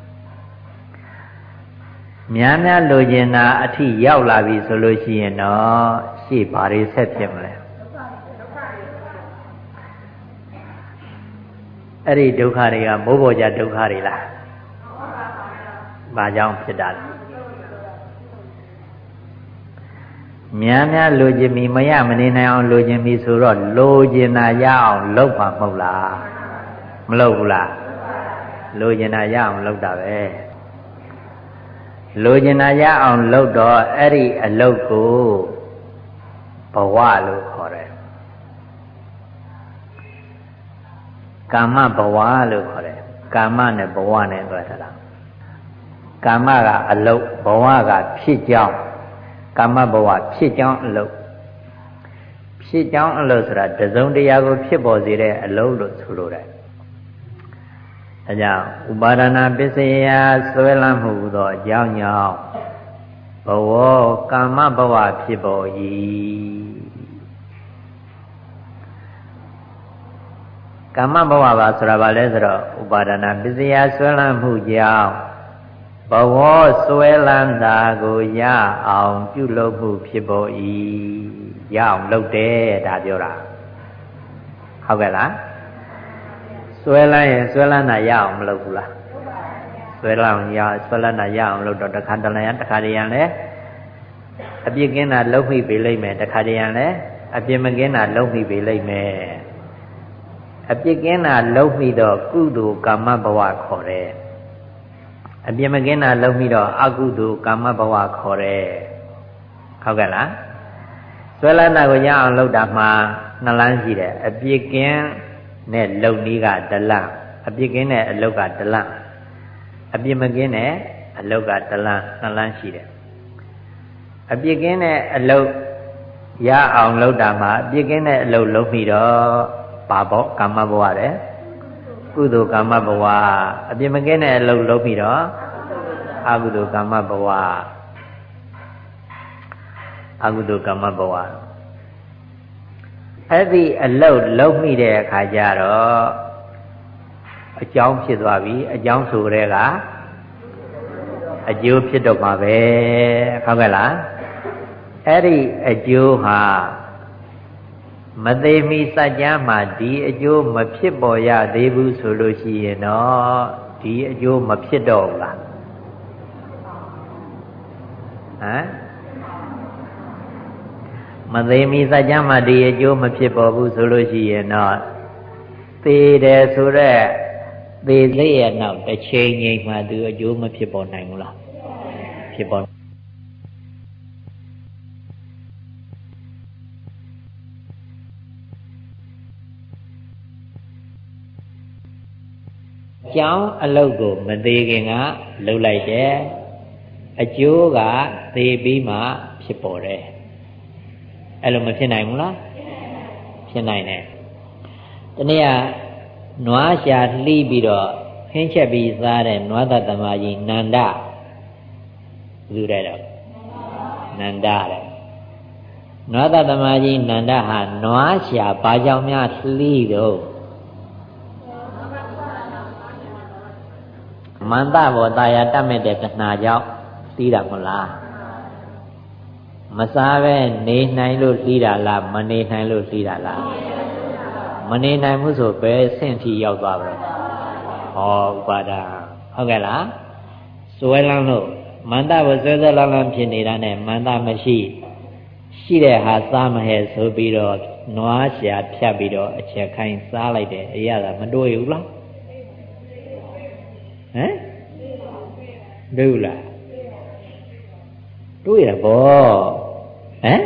များများလိုချင်တာအထိရောက်လာပြီဆိုလို့ရှိရင်တော့ရှေ့ဘာတွေဆက်ဖြစ်မလဲအဲ့ဒီဒုက္ခတွေကမိုးပေါ်ကြဒုက္ခတွေလားဘာကြောင့်ဖြစ်တာလဲများများလိုချင်ပြီမရမနေနိုင်အောင်လိုချင်ပြီဆိုတော့လိုချင်တာရအောင်လုပ်ပါမဟုတ်လားမလုပ်ဘူးလားလိုချင်တာရအောင်လုပ်တာပဲလိုချင်တာရအောင်လုပ်တော့အဲ့ဒီအလုပ်ကိုဘဝလို့ခေါ်တယ်ကာမဘဝလို့ခေါ်တယ်ကာမနဲ့ဘဝနဲ့တွဲထားတာကာမကအလုပ်ဘဝကဖြစ်ကြောင်းကာမဘဝဖြစ်ကြောင်းအလုပ်ဖြစ်ကြောင်းအလုပ်ဆိုတာတစုံတရာကိုဖြစ်ပေါ်စေတဲ့အလုပ်လို့ဆိုလိုတယ်အဲကြောင့်ဥပါဒနာပစ္စယဆွဲလန်းမှုသောအကြောင်းကြောင့်ဘဝကာမဘဝဖြစ်ပေါ်၏ကာမဘဝပါဆိုတာဘာလဲဆိုတော့ဥပါဒနာပစ္စယဆွဲလန်းမှုကြောင့်ဘဝဆွဲလန်းတာကိုရအောင်ပြုလုပ်မှုဖြစ်ပေါ်၏ရအောင်လုပ်တယ်ဒါပြောတာဟုတ်ကဲ့လားဆွဲလန်းရင်ဆွဲလန်းတာရအောင်မလုပ်ဘူးလားဆွဲလန်းရဆွဲလန်းတာရအောင်လုပ်တော့တစ်ခါတလေတစ်ခါတည်းရန်လဲအပြစ်ကင်းတာလုပ်မိပေလိမ့်မယ်တစ်ခါတည်းရန်လဲအပြစ်မကင်းတာလုပ်မိပေလိမ့်မယ်အပြစ်ကင်းတာလုပ်မိတော့ကုသိုလ်ကာမဘဝခေါ်တယ်အပြစ်မကင်းတာလုပ်ပြီးတော့အကုသိုလ်ကာမဘဝခေါ်တယ်ဟုတ်ကဲ့လားဆွဲလန်းတာကိုရအောင်လုပ်တာမှာနှစ်လမ်းရှိတယ်အပြစ်ကင်းနဲ့လုပ်နည်းကတလန့်အပြစ်ကင်းတဲ့အလုပ်ကတလန့်အပြစ်မကင်းတဲ့အလုပ်ကတလန့်နှစ်လမ်းရှိတယ်အပြစ်ကင်းတဲ့အလုပ်ရအောင်လုပ်တာမှာအပြစ်ကင်းတဲ့အလုပ်လုပ်ပြီးတော့ဘာဘောကာမဘဝတဲ့ကုသိုလ်ကာမဘဝအပြစ်မကင်းတဲ့အလုပ်လုပ်ပြီးတော့အကုသိုလ်ကာမဘဝအကုသိုလ်ကာမဘဝအဲ့ဒီအလုပ်လုပ်မိတဲ့အခါကျတော့အကြောင်းဖြစ်သွားပြီအကြောင်းဆိုတဲ့ကအကျိုးဖြစ်တော့မှာပဲဟုတ်ကဲ့လားအဲ့ဒီအကျိုးဟာမသေးမီစัจ जा မှာဒီအကျိုးမဖြစ်ပေါ်ရသေးဘူးဆိုလို့ရှိရင်တော့ဒီအကျိုးမဖြစ်တော့ဘူးလားဟမ်မသေးမီစัจ जा မှာဒီအကျိုးမဖြစ်ပေါ်ဘူးဆိုလို့ရှိရင်တော့သေတယ်ဆိုတော့သေလေးရဲ့နောက်တစ်ချိန်ချိန်မှာသူအကျိုးမဖြစ်ပေါ်နိုင်ဘူးလားဖြစ်ပေါ်ကြောင်းအလုပ်ကိုမသေးခင်ကလှုပ်လိုက်တယ်အကျိုးကသေပြီးမှဖြစ်ပေါ်တယ်အဲ့လိုမဖြစ်နိုင်ဘူးလားဖြစ်နိုင်တယ်တနည်းနွားရှာလှီးပြီးတော့ဟင်းချက်ပြီးစားတဲ့နွားသတ္တမကြီးနန္ဒလူတဲ့တော့နန္ဒတဲ့နွားသတ္တမကြီးနန္ဒဟာနွားရှာဘာကြောင့်များလှီးတော့မန္တဘောတာယာတတ်မဲ့တဲ့တဏှာကြောင့်လှီးတာမလားမစားပဲနေနိုင်လို့လှီးတာလားမနေနိုင်လို့လှီးတာလားမနေနိုင်ဘူးဆိုဘယ်ဆင့်ထိရောက်သွားပါ့ဟောဥပါဒဟုတ်ကဲ့လားစွဲလန်းလို့မန္တဘောစွဲစွဲလန်းလန်းဖြစ်နေတာနဲ့မန္တမရှိရှိတဲ့ဟာစားမဟဲ့ဆိုပြီးတော့နွားရှာဖြတ်ပြီးတော့အချက်ခိုင်းစားလိုက်တယ်အရာကမတွေးဘူးလားဟမ်တွေ့လားတွေ့ရပေါ့ဟမ်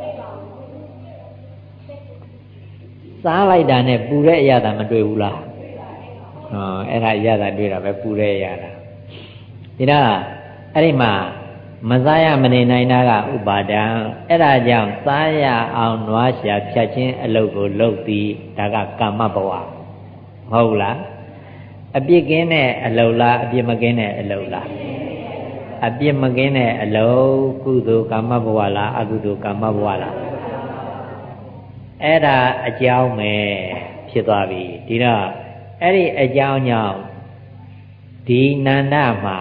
စားလိုက်တာနဲ့ပူတဲ့အရာသာမတွေ့ဘူးလားဟောအဲ့ဒါအရာသာတွေ့တာပဲပူတဲ့အရာလားဒီတော့အဲ့ဒီမှာမစားရမနေနိုင်တာကဥပါဒံအဲ့ဒါကြောင့်စားရအောင်နွားရှာဖြတ်ခြင်းအလုပ်ကိုလုပ်ပြီးဒါကကာမဘဝဟုတ်လားအပြစ်ကင်းတဲ့အလုပ်လားအပြစ်မကင်းတဲ့အလုပ်လားအပြစ်မကင်းတဲ့အလုပ်ကုသိုလ်ကာမဘဝလားအကုသိုလ်ကာမဘဝလားအဲ့ဒါအကြောင်းပဲဖြစ်သွားပြီဒီတော့အဲ့ဒီအကြောင်းကြောင့်ဒီနန္ဒမှာ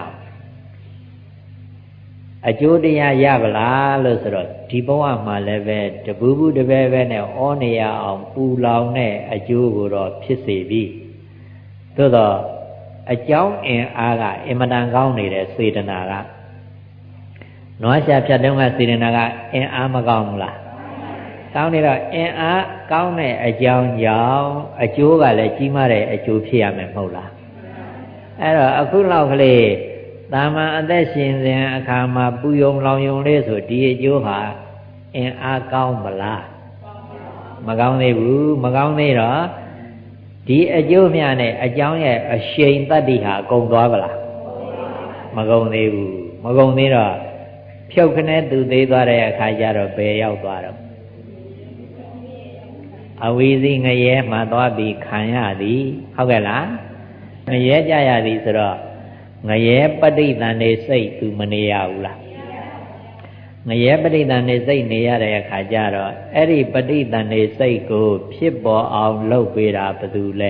အကျိုးတရားရပါလားလို့ဆိုတော့ဒီဘဝမှာလည်းပဲတပူပူတပဲပဲနဲ့ဩနေရအောင်ပူလောင်တဲ့အကျိုးကိုတော့ဖြစ်စေပြီသို့တော့အကြောင်းအင်အားကအင်မတန်ကောင်းနေတဲ့စေတနာကနွားရှာဖြတ်တုန်းကစေတနာကအင်အားမကောင်းဘူးလားကောင်းနေတော့အင်အားကောင်းတဲ့အကြောင်းကြောင့်အကျိုးကလည်းကြီးမားတဲ့အကျိုးဖြစ်ရမယ်မဟုတ်လားအဲ့တော့အခုလောက်ကလေးတာမန်အသက်ရှင်စဉ်အခါမှာပူယုံလောင်ယုံလေးဆိုဒီအကျိုးဟာအင်အားကောင်းမလားမကောင်းသေးဘူးမကောင်းသေးတော့ဒီအကျိုးများနဲ့အကြောင်းရဲ့အရှိန်တတ္တိဟာကုန်သွားပါလားမကုန်သေးဘူးမကုန်သေးတော့ဖြုတ်ခနဲ့သူသေးသွားတဲ့အခါကျတော့ဘယ်ရောက်သွားတော့အဝီစီငရဲမှသွားပြီးခံရသည်ဟုတ်ကဲ့လားငရဲကြရသည်ဆိုတော့ငရဲပဋိသန္ဓေစိတ်သူမနေရဘူးလားငရဲပဋိသန္ဓေစိတ်နေရတဲ့အခါကျတော့အဲ့ဒီပဋိသန္ဓေစိတ်ကိုဖြစ်ပေါ်အောင်လုပ်ပေးတာဘယ်သူလဲ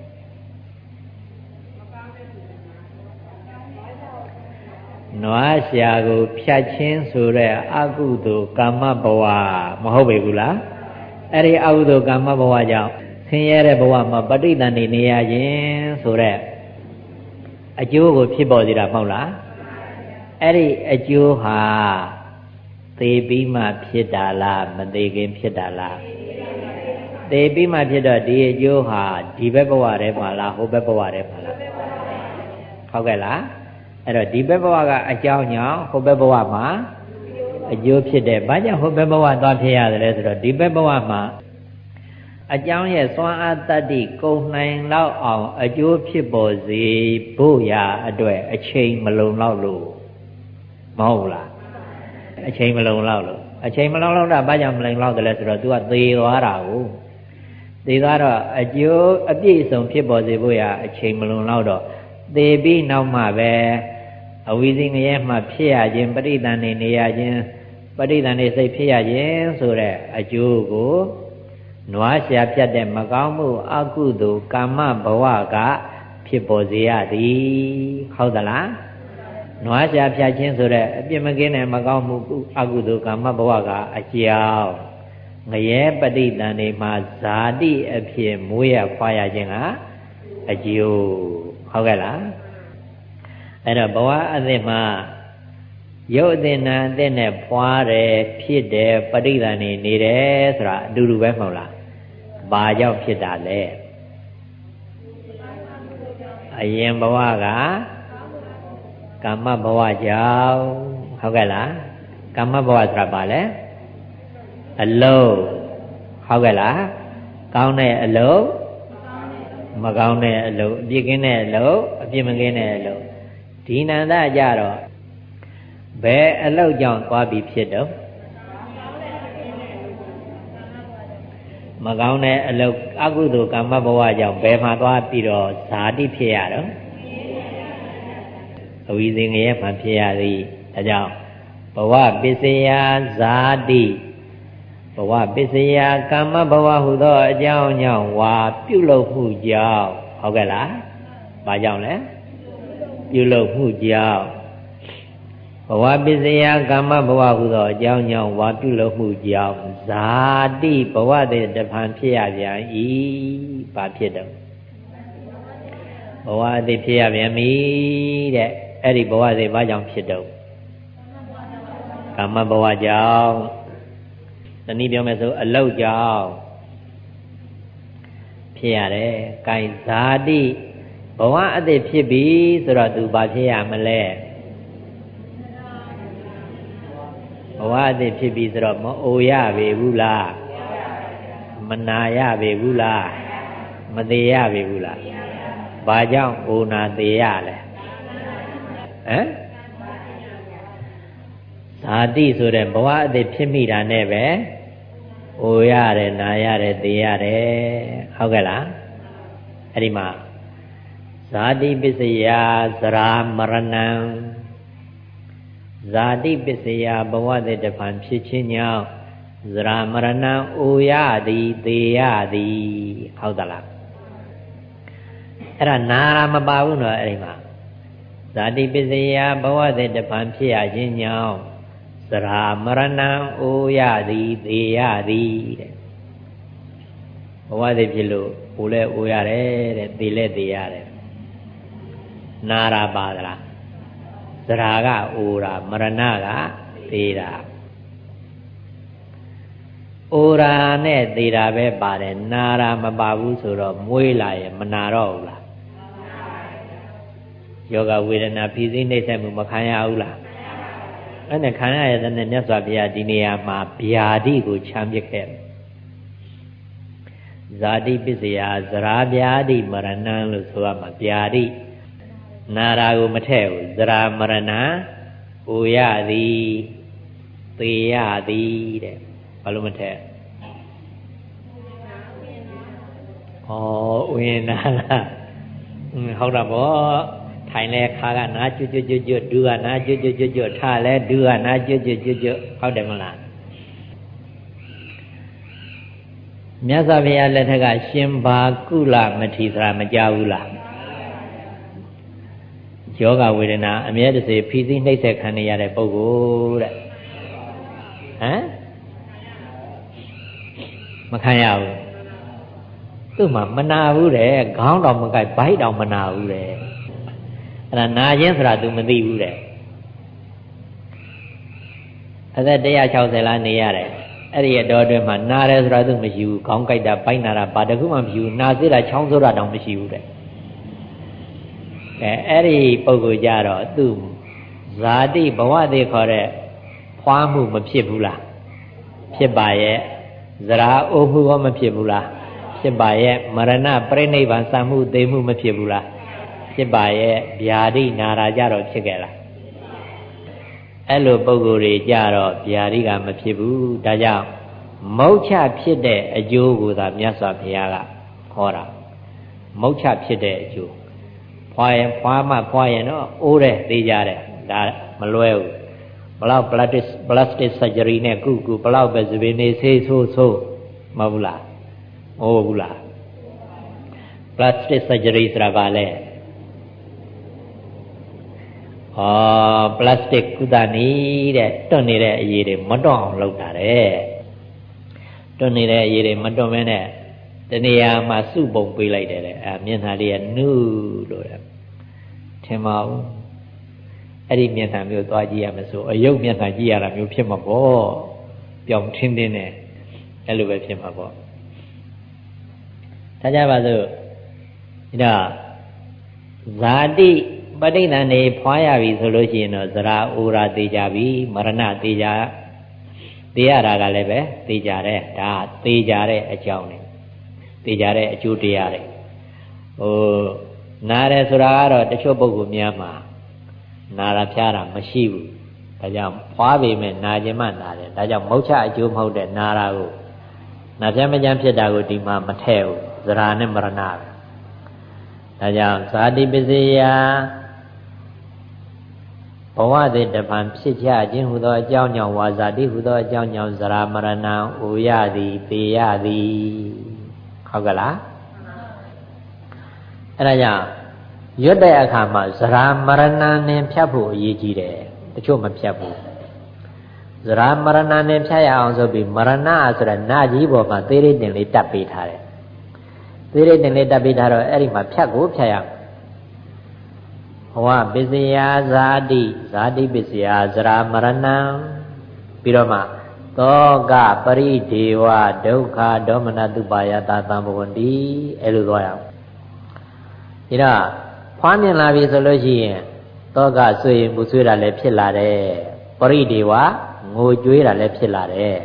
နွားရှာကိုဖြတ်ခြင်းဆိုတဲ့အကုသိုလ်ကာမဘဝမဟုတ်ပေဘူးလားအဲ့ဒီအကုသိုလ်ကာမဘဝကြောင့်ဆင်းရဲတဲ့ဘဝမှာပဋိသန္ဓေနေရခြင်းဆိုတဲ့အကျိုးကိုဖြစ်ပေါ်စေတာမဟုတ်လားအဲ့ဒီအကျိုးဟာသေပြီးမှဖြစ်တာလားမသေခင်ဖြစ်တာလားသေပြီးမှဖြစ်တော့ဒီအကျိုးဟာဒီဘက်ဘဝထဲမှာလားဟိုဘက်ဘဝထဲမှာလားဟုတ်ကဲ့လားအဲ့တော့ဒီဘက်ဘဝကအကြောင်းကြောင့်ဟိုဘက်ဘဝမှာအကျိုးဖြစ်တယ်ဘာကြောင့်ဟိုဘက်ဘဝသွားဖြစ်ရတယ်လဲဆိုတော့ဒီဘက်ဘဝမှာအကြောင်းရဲ့စွမ်းအားတတ္တိကုန်နိုင်လောက်အောင်အကျိုးဖြစ်ပေါ်စေဖို့ရာအတွက်အချိန်မလုံလောက်လို့မဟုတ်လားအချိန်မလုံလောက်လို့အချိန်မလုံလောက်တာဘာကြောင့်မလုံလောက်တယ်လဲဆိုတော့ तू ကသေသွားတာကိုသေသွားတော့အကျိုးအပြည့်အစုံဖြစ်ပေါ်စေဖို့ရာအချိန်မလုံလောက်တော့သေပြီးနောက်မှပဲအဝီစီငရဲမှဖြစ်ရခြင်းပဋိသန္ဓေနေရခြင်းပဋိသန္ဓေစိတ်ဖြစ်ရခြင်းဆိုတဲ့အကျိုးကိုနွားရှာဖြတ်တဲ့မကောင်းမှုအကုသိုလ်ကာမဘဝကဖြစ်ပေါ်စေရသည်ဟုတ်သလားနွားရှာဖြတ်ခြင်းဆိုတဲ့အပြစ်မကင်းတဲ့မကောင်းမှုအကုသိုလ်ကာမဘဝကအကြောင်းငရဲပဋိသန္ဓေမှာဇာတိအဖြစ်မွေးရဖွာရခြင်းကအကျိုးဟုတ်ကဲ့လားအဲ့တော့ဘဝအသစ်မှာရုပ်အသစ်နာအသစ်နဲ့ဖွာတယ်ဖြစ်တယ်ပဋိသန္ဓေနေတယ်ဆိုတာအတူတူပဲမဟုတ်လားဘာကြောင့်ဖြစ်တာလဲအရင်ဘဝကကာမဘဝကြောင့်ဟုတ်ကဲ့လားကာမဘဝဆိုတာဘာလဲအလုံးဟုတ်ကဲ့လားကောင်းတဲ့အလုံးမကောင်းတဲ့အလုံးအပြစ်ကင်းတဲ့အလုံးအပြစ်မကင်းတဲ့အလုံးဒီနန္ဒကြတော့ဘယ်အလောက်ကြောင့်သွားပြီးဖြစ်တော့မကောင်းတဲ့အလုပ်အကုသိုလ်ကမ္မဘဝကြောင့်ဘယ်မှာသွားပြီးတော့ဇာတိဖြစ်ရတော့အဝိဇ္ဇငရဲမှာဖြစ်ရသည်ဒါကြောင့်ဘဝပစ္စယဇာတိဘဝပစ္စယကမ္မဘဝဟုသောအကြောင်းကြောင့်ဝါပြုလုပ်မှုကြောင့်ဟုတ်ကဲ့လားဘာကြောင့်လဲပြုလုပ်မှုကြောင့်ဘဝပစ္စယကမ္မဘဝဟုသောအကြောင်းကြောင့်ဝါပြုလုပ်မှုကြောင့်ဇာတိဘဝတည်းတဖန်ဖြစ်ရပြန်၏ဘာဖြစ်တော့ဘဝတည်းဖြစ်ရပြန်ပြီတဲ့အဲ့ဒီဘဝတည်းဘာကြောင့်ဖြစ်တော့ကမ္မဘဝကြောင့်တနည်းပြောမယ်ဆိုအလုတ်ကြောင့်ဖြစ်ရတယ်။ကိုင်ဇာတိဘဝအသစ်ဖြစ်ပြီဆိုတော့သူဘာဖြစ်ရမလဲဘဝအသစ်ဖြစ်ပြီဆိုတော့မအိုရပေဘူးလားမနာရပေဘူးလားမသေးရပေဘူးလားဘာကြောင့်အိုနာသေးရလဲဟမ်ဇာတိဆိုတဲ့ဘဝအသစ်ဖြစ်မိတာနဲ့ပဲအိုရတယ်နာရတယ်သေရတယ်ဟုတ်ကဲ့လားအဲ့ဒီမှာဇာတိပစ္စယဇရာမရဏံဇာတိပစ္စယဘဝတည်းတဖန်ဖြစ်ခြင်းကြောင့်ဇရာမရဏံအိုရသည်သေရသည်ဟုတ်သလားအဲ့ဒါနာရမပါဘူးနော်အဲ့ဒီမှာဇာတိပစ္စယဘဝတည်းတဖန်ဖြစ်ရခြင်းကြောင့်ဇရာမရဏံအိုရသည်သေရသည်တဲ့ဘဝတည်းဖြစ်လို့အိုလဲအိုရတယ်တဲ့သေလဲသေရတယ်နာရပါသလားဇရာကအိုတာမရဏကသေတာအိုရာနဲ့သေတာပဲပါတယ်နာရာမပါဘူးဆိုတော့မွေးလာရင်မနာတော့ဘူးလားယောဂဝေဒနာဖိစိနှိမ့်ဆက်မှုမခံရဘူးလားအဲ့နဲ့ခံရရတဲ့မြတ်စွာဘုရားဒီနေရာမှာဗျာတိကိုချမ်းပစ်ခဲ့ဇာတိပစ္စယဇရာဗျာတိမရဏံလို့ဆိုရမှာဗျာတိနာရာကိုမထည့်ဘူးဇရာမရဏအိုရသည်သေရသည်တဲ့ဘာလို့မထည့်ဩဥယျနာလားဟုတ်တာပေါ့ထိုင်လဲခါကနာကျွတ်ကျွတ်ကျွတ်ကျွတ်ဒူကနာကျွတ်ကျွတ်ကျွတ်ကျွတ်ထားလဲဒူကနာကျွတ်ကျွတ်ကျွတ်ကျွတ်ဟုတ်တယ်မလားမြတ်စွာဘုရားလက်ထက်ကရှင်ဘာကုလမထေရမကြောက်ဘူးလားယောဂဝေဒနာအမြဲတစေဖိစီးနှိမ့်ဆက်ခံနေရတဲ့ပုဂ္ဂိုလ်တဲ့ဟမ်မခံရဘူးသူ့မှာမနာဘူးတဲ့ခေါင်းတော်မကိုက်ဘိုက်တော်မနာဘူးတဲ့အဲ့ဒါနာခြင်းဆိုတာ तू မသိဘူးတဲ့အသက်one hundred sixtyလားနေရတယ်အဲ့ဒီအတော်အတွင်းမှာနာတယ်ဆိုတာ तू မရှိဘူးခေါင်းကိုက်တာဘိုက်နာတာဘာတခုမှမရှိဘူးနာစေးတာချောင်းဆိုးတာတောင်မရှိဘူးတဲ့အဲအဲ့ဒီပုဂ္ဂိုလ်ကြတော့သူ့ဇာတိဘဝတည်းခေါ်တဲ့ဖွားမှုမဖြစ်ဘူးလားဖြစ်ပါရဲ့ဇရာအိုမှုရောမဖြစ်ဘူးလားဖြစ်ပါရဲ့မရဏပြိဋိဘံစံမှုသိမှုမဖြစ်ဘူးလားဖြစ်ပါရဲ့ဗျာတိနာရာကြတော့ဖြစ်ခဲ့လားအဲ့လိုပုဂ္ဂိုလ်တွေကြတော့ဗျာတိကမဖြစ်ဘူးဒါကြောင့်မုတ်ချဖြစ်တဲ့အကျိုးကိုသာမြတ်စွာဘုရားကခေါ်တာမုတ်ချဖြစ်တဲ့အကျိုးဖွာရင်ဖွာမှဖွာရင်တော့အိုးတယ်သိကြတယ်ဒါမလွဲဘူးဘလောက်ပလတ်တစ်ပလတ်တစ်ဆာဂျရီနဲ့ကုကုဘလောက်ပဲသပင်းနေဆေးဆိုးဆိုးမဟုတ်ဘူးလားမဟုတ်ဘူးလားပလတ်တစ်ဆာဂျရီဆိုတာဘာလဲဩပလတ်တစ်ကုသနည်းတဲ့တွန့်နေတဲ့အရေးတွေမတွန့်အောင်လုပ်တာတဲ့တွန့်နေတဲ့အရေးတွေမတွန့်မဲနဲ့တနေရာမှာစုပုံပေးလိုက်တယ်တဲ့အဲမျက်နှာလေးကနုလို့တဲ့ထင်ပါဦးအဲ့ဒီမျက်နှာမျိုးသွားကြည့်ရမယ်ဆိုအယုတ်မျက်နှာကြည့်ရတာမျိုးဖြစ်မှာပေါ့ပြောင်ထင်းထင်းနဲ့အဲ့လိုပဲဖြစ်မှာပေါ့ဒါကြပါစို့ဒါဇာတိပဋိသန္ဓေဖွာရပြီဆိုလို့ရှိရင်တော့ဇရာအိုရာသိကြပြီမရဏသိကြသိရတာကလည်းပဲသိကြတယ်ဒါသိကြတဲ့အကြောင်းနဲ့သိကြတဲ့အကျိုးတရားတွေဟိုနားတယ်ဆိုတာကတော့တချို့ပုဂ္ဂိုလ်များမှာနာတာဖျားတာမရှိဘူးဒါကြောင့်ဖွာပေမဲ့နာခြင်းမှနာတယ်ဒါကြောင့်မုတ်ချအကျိုးမဟုတ်တဲ့နာတာကိုနာပြမကြမ်းဖြစ်တာကိုဒီမှာမထည့်ဘူးဇရာနဲ့မရဏပဲဒါကြောင့်ဇာတိပစ္စယဘဝသည်တပံဖြစ်ကြခြင်းဟူသောအကြောင်းကြောင့်ဝါဇာတိဟူသောအကြောင်းကြောင့်ဇရာမရဏံအိုရသည်ပေရသည်ဟုတ်ကလားအဲ့ဒါကြောင့်ရွတ်တဲ့အခါမှာဇရာမရဏနဲ့ဖြတ်ဖို့အရေးကြီးတယ်တချို့မဖြတ်ဘူးဇရာမရဏနဲ့ဖြတ်ရအောင်ဆိုပြီးမရဏဆိုတဲ့နာကြီးပေါ်မှာသေရိတ်တင်လေးတပ်ပေးထားတယ်သေရိတ်တင်လေးတပ်ပေးထားတော့အဲ့ဒီမှာဖြတ်ကိုဖြတ်ရဘဝပစ္စယဇာတိဇာတိပစ္စယဇရာမရဏံပြီးတော့မှသောကပရိဒေဝဒုက္ခဒေါမနတုပါယတာသံဘဝန္တိအဲ့လိုသွားရအောင်ဒီတော့ဖွားမြင်လာပြီဆိုလို့ရှိရင်သောကဆွေရင်ပူဆွေးတာလည်းဖြစ်လာတယ်ပရိဒေဝငိုကြွေးတာလည်းဖြစ်လာတယ်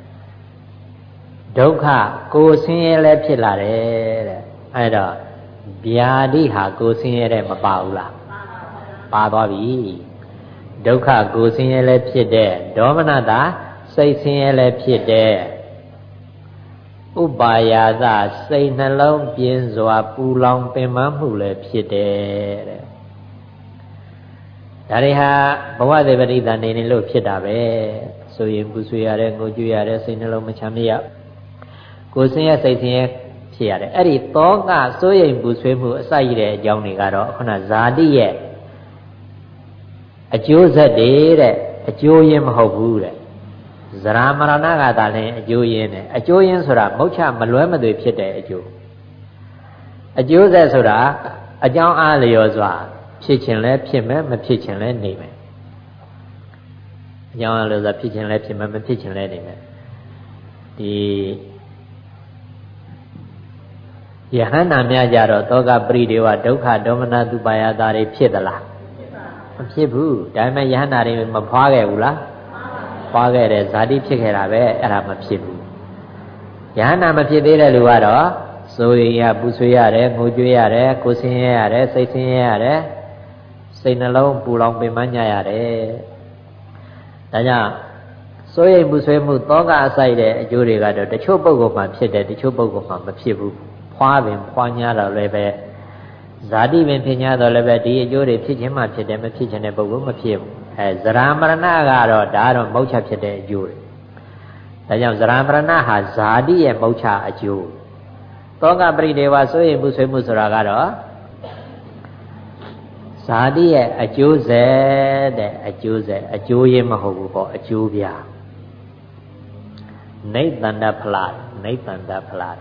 ဒုက္ခကိုဆင်းရဲလည်းဖြစ်လာတယ်တဲ့အဲ့တော့ဗျာတိဟာကိုဆင်းရဲတဲ့မပါဘူးလားပါသွားပြီဒုက္ခကိုဆင်းရဲလည်းဖြစ်တဲ့ဒေါမနတာစိတ်ဆင်းရဲလည်းဖြစ်တဲ့ဥပါယသစိတ်နှလုံးပြင်းစွာပူလောင်ပင်ပန်းမှုလည်းဖြစ်တယ်တဲ့ဒါတွေဟာဘဝသေပတိတန်နေနေလို့ဖြစ်တာပဲဆိုရင်ပူဆွေးရတယ်ငိုကြွေးရတယ်စိတ်နှလုံးမချမ်းမြေ့ရကိုယ်ဆင်းရဲစိတ်ဆင်းရဲဖြစ်ရတယ်အဲ့ဒီသောကစိုးရိမ်ပူဆွေးမှုအစရတဲ့အကြောင်းတွေကတော့ခုနဇာတိရဲ့အကျိုးဆက်တွေတဲ့အကျိုးရင်းမဟုတ်ဘူးတဲ့ဇရာမရဏကသာလည်းအကျိုးရင်းနဲ့အကျိုးရင်းဆိုတာမုတ်ချမလွဲမသွေဖြစ်တဲ့အကျိုးအကျိုးဆက်ဆိုတာအကြောင်းအားလျော်စွာဖြစ်ခြင်းလည်းဖြစ်မယ်မဖြစ်ခြင်းလည်းနေမယ်အကြောင်းအားလျော်စွာဖြစ်ခြင်းလည်းဖြစ်မယ်မဖြစ်ခြင်းလည်းနေမယ်ဒီယဟန္တာများကြတော့သောကပရိဒေဝဒုက္ခဒေါမနတုပါယတာတွေဖြစ်သလားမဖြစ်ဘူးဒါပေမဲ့ယဟန္တာတွေမဖွားခဲ့ဘူးလားဖွားခဲ့တယ်ဇာတိဖြစ်ခဲ့တာပဲအဲ့ဒါမဖြစ်ဘူးယဟန္တာမဖြစ်သေးတဲ့လူကတော့စိုးရိမ်ရပူဆွေးရတယ်ငိုကြွေးရတယ်ကိုယ်ဆင်းရဲရတယ်စိတ်ဆင်းရဲရတယ်စိတ်နှလုံးပူလောင်ပင်ပန်းကြရတယ်ဒါကြောင့်စိုးရိမ်ပူဆွေးမှုသောကအစိုက်တဲ့အကျိုးတွေကတော့တချို့ပုဂ္ဂိုလ်မှာဖြစ်တယ်တချို့ပုဂ္ဂိုလ်မှာမဖြစ်ဘူးဖွားပင်ဖွားညာတော့လည်းပဲဇာတိပင်ဖြစ်ညာတော့လည်းပဲဒီအကျိုးတွေဖြစ်ခြင်းမှဖြစ်တယ်မဖြစ်ခြင်းတဲ့ပုဂ္ဂိုလ်မဖြစ်ဘူးအဲဇရာမရဏကတော့ဒါတော့မုတ်ချဖြစ်တဲ့အကျိုးတွေဒါကြောင့်ဇရာမရဏဟာဇာတိရဲ့မုတ်ချအကျိုးသောကပရိဒေဝဆိုရင်မှုဆွေးမှုဆိုတာကတော့ဇာတိရဲ့အကျိုးဆက်တဲ့အကျိုးဆက်အကျိုးရင်းမဟုတ်ဘူးပေါ့အကျိုးပြနိဗ္ဗာန်ဖလားနိဗ္ဗာန်ဖလား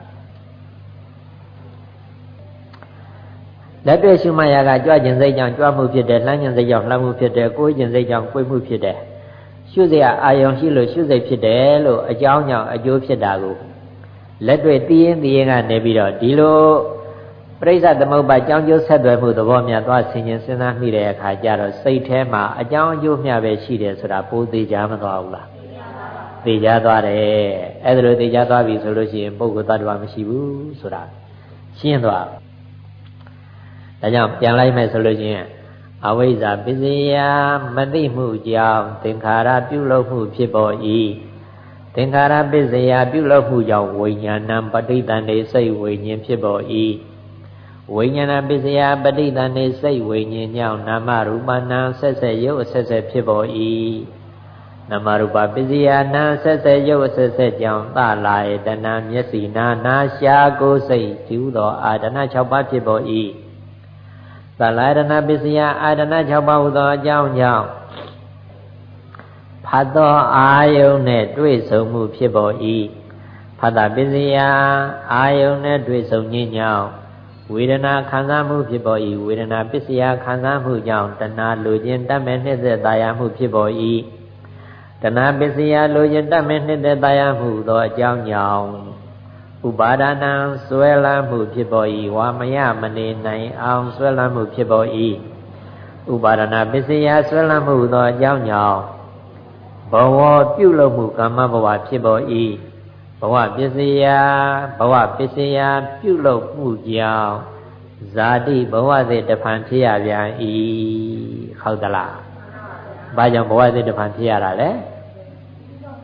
လက်တွေ့ရှုမှတ်ရာကကြွကျင်စိတ်ကြောင့်ကြွမှုဖြစ်တယ်လှမ်းကျင်စိတ်ကြောင့်လှမ်းမှုဖြစ်တယ်ကိုယ်ကျင်စိတ်ကြောင့်ကိုယ်မှုဖြစ်တယ်ရှုစရာအာယုံရှိလို့ရှုစိတ်ဖြစ်တယ်လို့အကြောင်းကြောင့်အကျိုးဖြစ်တာကိုလက်တွေ့သိရင်သိရင်ကနေပြီးတော့ဒီလိုပြိဿသမုပ္ပါကြောင်းကျိုးဆက်သွယ်မှုသဘောများသွားဆင်ခြင်စဉ်းစားမိတဲ့အခါကျတော့စိတ်ထဲမှာအကြောင်းအကျိုးမျှပဲရှိတယ်ဆိုတာပိုးသေးကြမသွားဘူးလားသိကြသွားတယ်အဲ့ဒါလိုသိကြသွားပြီဆိုလို့ရှိရင်ပုဂ္ဂိုလ်သတ္တဝါမရှိဘူးဆိုတာရှင်းသွားဒါကြောင့်ပြန်လိုက်မယ်ဆိုလို့ရှိရင်အဝိဇ္ဇာပစ္စယမသိမှုကြောင့်သင်္ခါရပြုလုပ်မှုဖြစ်ပေါ်၏သင်္ခါရပစ္စယပြုလုပ်မှုကြောင့်ဝိညာဏပဋိသန္ဓေစိတ်ဝိညာဉ်ဖြစ်ပေါ်၏ဝိညာဏပစ္စယပဋိသန္ဓေစိတ်ဝိညာဉ်ကြောင့်နာမရူပနာဆက်ဆက်ရုပ်အဆက်ဆက်ဖြစ်ပေါ်၏နာမရူပပစ္စယနာဆက်ဆက်ရုပ်အဆက်ဆက်ကြောင့်သလာယတနာမျက်စိနာနာရှားကိုယ်စိတ်ဒီဟုသောအာဒနာ၆ပါးဖြစ်ပေါ်၏သလာယတနာပစ္စယအာဒနာ၆ပါးဟူသောအကြောင်းကြောင့်ဖတ်သောအာယုန်နဲ့တွေ့ဆုံမှုဖြစ်ပေါ်၏ဖတ်တာပစ္စယအာယုန်နဲ့တွေ့ဆုံခြင်းကြောင့်ဝေဒနာခံစားမှုဖြစ်ပေါ်၏ဝေဒနာပစ္စယခံစားမှုကြောင့်တဏှာလိုခြင်းတတ်မဲ့နှိမ့်သက်သာယာမှုဖြစ်ပေါ်၏တဏှာပစ္စယလိုခြင်းတတ်မဲ့နှိမ့်သက်သာယာမှုသောအကြောင်းကြောင့်ဥပါဒနာဆွဲလန်းမှုဖြစ်ပေါ်၏ဝါမယမနေနိုင်အောင်ဆွဲလန်းမှုဖြစ်ပေါ်၏ဥပါဒနာပစ္စယဆွဲလန်းမှုသောအကြောင်းကြောင့်ဘဝပြုလုပ်မှုကာမဘဝဖြစ်ပေါ်၏ဘဝပစ္စယဘဝပစ္စယပြုလုပ်မှုကြောင့်ဇာတိဘဝစေတဖန်ဖြစ်ရပြန်၏ဟုတ်သလားဘာကြောင့်ဘဝစေတဖန်ဖြစ်ရတာလဲ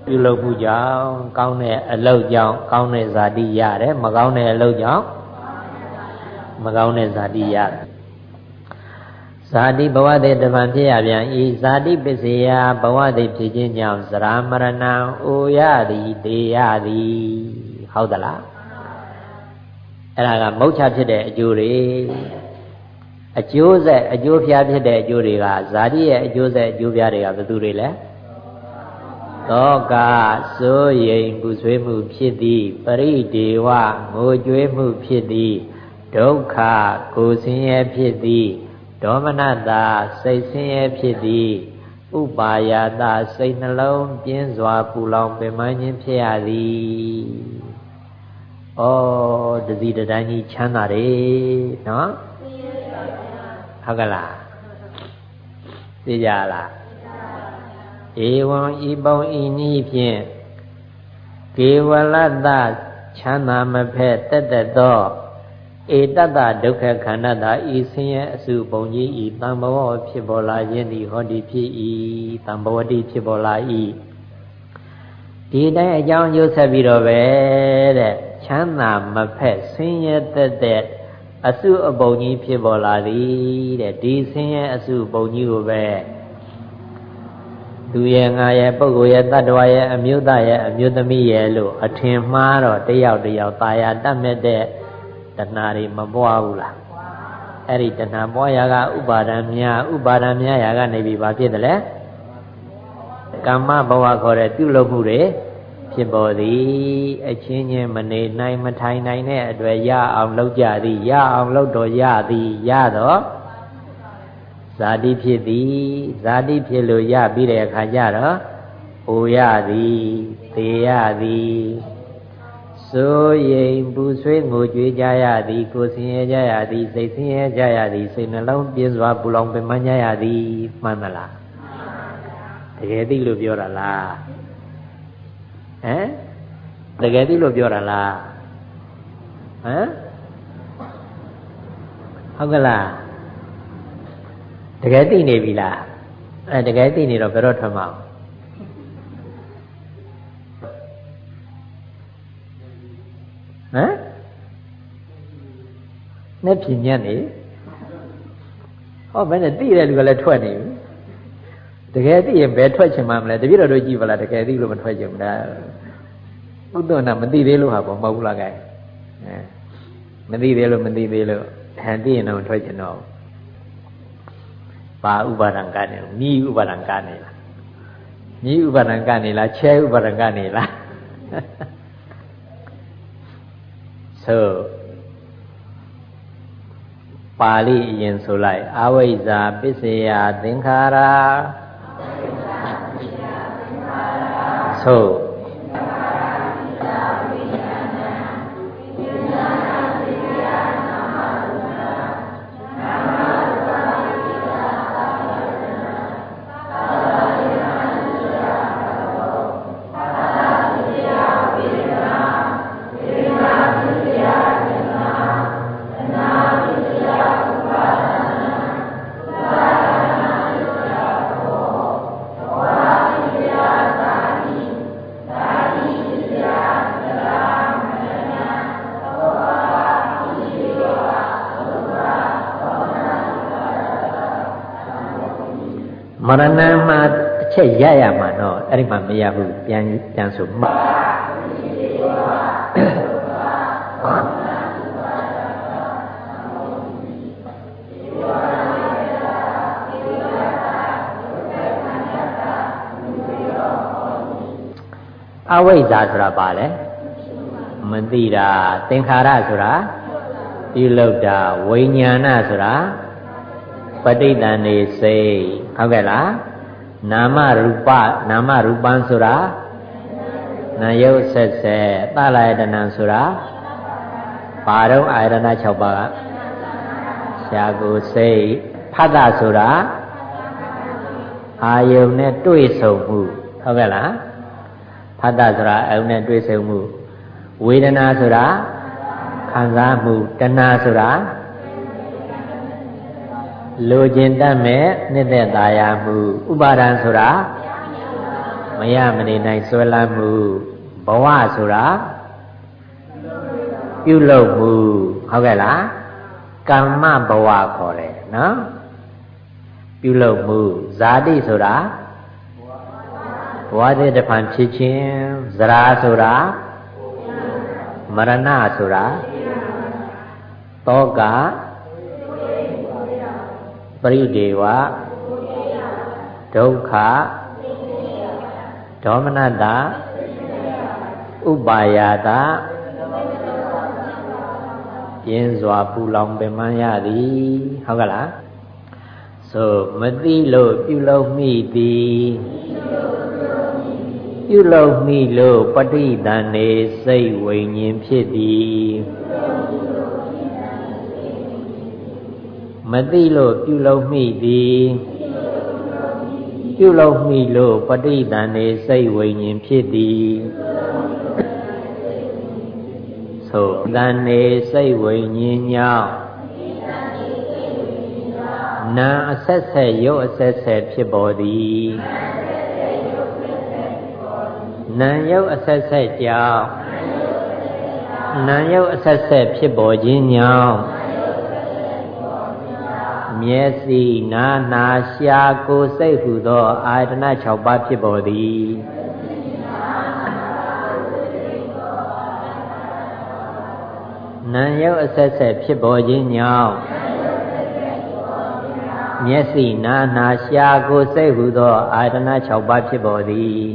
ပြုလုပ်မှုကြောင့်ကောင်းတဲ့အလုပ်ကြောင့်ကောင်းတဲ့ဇာတိရတယ်မကောင်းတဲ့အလုပ်ကြောင့်မကောင်းတဲ့ဇာတိရတယ်ဇာတိဘဝတည်းတပံဖြစ်ရပြန်ဤဇာတိပစ္စယဘဝတည်းဖြစ်ခြင်းကြောင့်ဇရာမရဏံအိုရသည်တေရသည်ဟုတ်သလားအဲ့ဒါကမုတ်ချဖြစ်တဲ့အကျိုးတွေအကျိုးဆက်အကျိုးပြဖြစ်တဲ့အကျိုးတွေကဇာတိရဲ့အကျိုးဆက်အကျိုးပြတွေကဘယ်သူတွေလဲသောကစိုးရိမ်ပူဆွေးမှုဖြစ်သည်ပရိဒေဝငိုကြွေးမှုဖြစ်သည်ဒုက္ခကိုယ်ဆင်းရဲဖြစ်သည်ဒေါမနတာစိတ်ဆင်းရဲဖြစ်သည်ဥပါယတာစိတ်နှလုံးပြင်းစွာပူလောင်ပင်ပန်းခြင်းဖြစ်ရသည်ဩတစီတတိုင်းကြီးချမ်းသာတယ်နော်ဟုတ်ကလားသိကြလားဧဝံဤပုံဤနည်းဖြင့်ကေဝလတ္တချမ်းသာမဖက်တက်တက်သောဧတတ္တဒုက္ခခန္ဓာသာဤဆင်းရဲအစုပုံကြီးဤတံဘဝဖြစ်ပေါ်လာခြင်းသည်ဟောဒီဖြစ်၏တံဘဝတိဖြစ်ပေါ်လာ၏ဒီတိုင်းအကြောင်းကျိုးဆက်ပြီးတော့ပဲတဲ့ချမ်းသာမဖက်ဆင်းရဲတက်တဲ့အစုအပုံကြီးဖြစ်ပေါ်လာသည်တဲ့ဒီဆင်းရဲအစုပုံကြီးကိုပဲသူရဲ့ငါရဲ့ပုဂ္ဂိုလ်ရဲ့တ attva ရဲ့အမျိုးသားရဲ့အမျိုးသမီးရဲ့လို့အထင်မှားတော့တယောက်တယောက်ตาရတတ်မဲ့တဲ့တဏှာတွေမပွားဘူးလားအဲ့ဒီတဏှာပွားရာကဥပါဒံများဥပါဒံများရာကနေပြီးဘာဖြစ်တယ်လဲကမ္မဘဝခေါ်တဲ့ပြုလုပ်မှုတွေဖြစ်ပေါ်သည်အချင်းချင်းမနေနိုင်မထိုင်နိုင်တဲ့အတွက်ရအောင်လုပ်ကြသည်ရအောင်လုပ်တော့ရသည်ရတော့ဇာတိဖြစ်သည်ဇာတိဖြစ်လို့ရပြီးတဲ့အခါကျတော့အိုရသည်သေရသည်စိုးရိမ်ပူဆွေးငိုကြွေးကြရသည်ကိုယ်ဆင်းရဲကြရသည်စိတ်ဆင်းရဲကြရသည်စိတ်နှလုံးပြင်းစွာပူလောင်ပင်ပန်းကြရသည်မှန်သလားတကယ်သိလို့ပြောတာလားဟမ်တကယ်သိလို့ပြောတာလားဟမ်ဟုတ်ကလားတကယ်သိနေပြီလားအဲတကယ်သိနေတော့ဘယ်တော့ထွက်မအောင်ဟမ်နဲ့ပြင်းညက်နေဟောဘယ်နဲ့သိတဲ့လူကလည်းထွက်နေပြီတကယ်သိရင်ဘယ်ထွက်ချင်မှမလဲတပြည့်တော်တို့ကြည့်ပါလားတကယ်သိလို့မထွက်ချင်ဘူးလားဥဒ္ဒနာမသိသေးလို့ဟာပေါ့မဟုတ်ဘူးလားကဲအဲမသိသေးလို့မသိသေးလို့ဟန်သိရင်တော့ထွက်ချင်တော့ပါဥပါဒံကနေမြည်ဥပါဒံကနေလားမြည်ဥပါဒံကနေလားချဲဥပါဒံကနေလားဆိုပါဠိအရင်ဆိုလိုက်အဝိဇ္ဇာပစ္စယသင်္ခါရဆိုမရဏမှာအချက်ရရမှာတော့အဲ့ဒီမှာမရဘူးပြန်ပြန်ဆိုမအဝိဇ္ဇာဆိုတာပါလေမသိတာသင်္ခါရဆိုတာပြုလုပ်တာဝိညာဏဆိုတာပဋိသန္ဓေစိတ်ဟုတ်ကဲ့လားနာမရူပနာမရူပံဆိုတာနာယုတ်ဆက်ဆက်သလယတနံဆိုတာဘာတော့အာယတနာ၆ပါးကရှားကိုစိတ်ဖတ်တာဆိုတာအာယုန်နဲ့တွေ့ဆုံမှုဟုတ်ကဲ့လားဖတ်တာဆိုတာအာယုန်နဲ့တွေ့ဆုံမှုဝေဒနာဆိုတာခံစားမှုတဏှာဆိုတာလိုချင်တတ်မဲ့နှစ်သက်သာယာမှုဥပါဒံဆိုတာမရမနေနိုင်ဆွဲလန်းမှုဘဝဆိုတာပြုလုပ်မှုဟုတ်ကဲ့လားကမ္မဘဝခေါ်တယ်နော်ပြုလုပ်မှုဇာတိဆိုတာဘဝတည်းတစ်ဖန်ဖြစ်ခြင်းဇရာဆိုတာမရဏဆိုတာတောကပရိဒေဝဒုက္ခဒေါမနတဥပါယတာပြင်းစွာပူလောင်ပင်ပန်းရသည်ဟုတ်ကဲ့လားဆိုမသိလို့ပြုလုပ်မိသည်ပြုလုပ်မိလို့ပဋိသန္ဓေစိတ်ဝိညာဉ်ဖြစ်သည်မသိလို့ပြုလုပ်မိသည်ပြုလုပ်မိလို့ပဋိသန္ဓေစိတ်ဝိညာဉ်ဖြစ်သည်ဆိုသန္ဓေစိတ်ဝိညာဉ်ညောင်းနာအဆက်ဆက်ရုပ်အဆက်ဆက်ဖြစ်ပေါ်သည်နာရုပ်အဆက်ဆက်ကြောင့်နာရုပ်အဆက်ဆက်ဖြစ်ပေါ်ခြင်းကြောင့်မျက်စိနာနာရှာကိုယ်စိတ်ဟူသောအာယတနာ၆ပါးဖြစ်ပေါ်သည်နာရုပ်အဆက်ဆက်ဖြစ်ပေါ်ခြင်းကြောင့်မျက်စိနာနာရှာကိုယ်စိတ်ဟူသောအာယတနာ၆ပါးဖြစ်ပေါ်သည်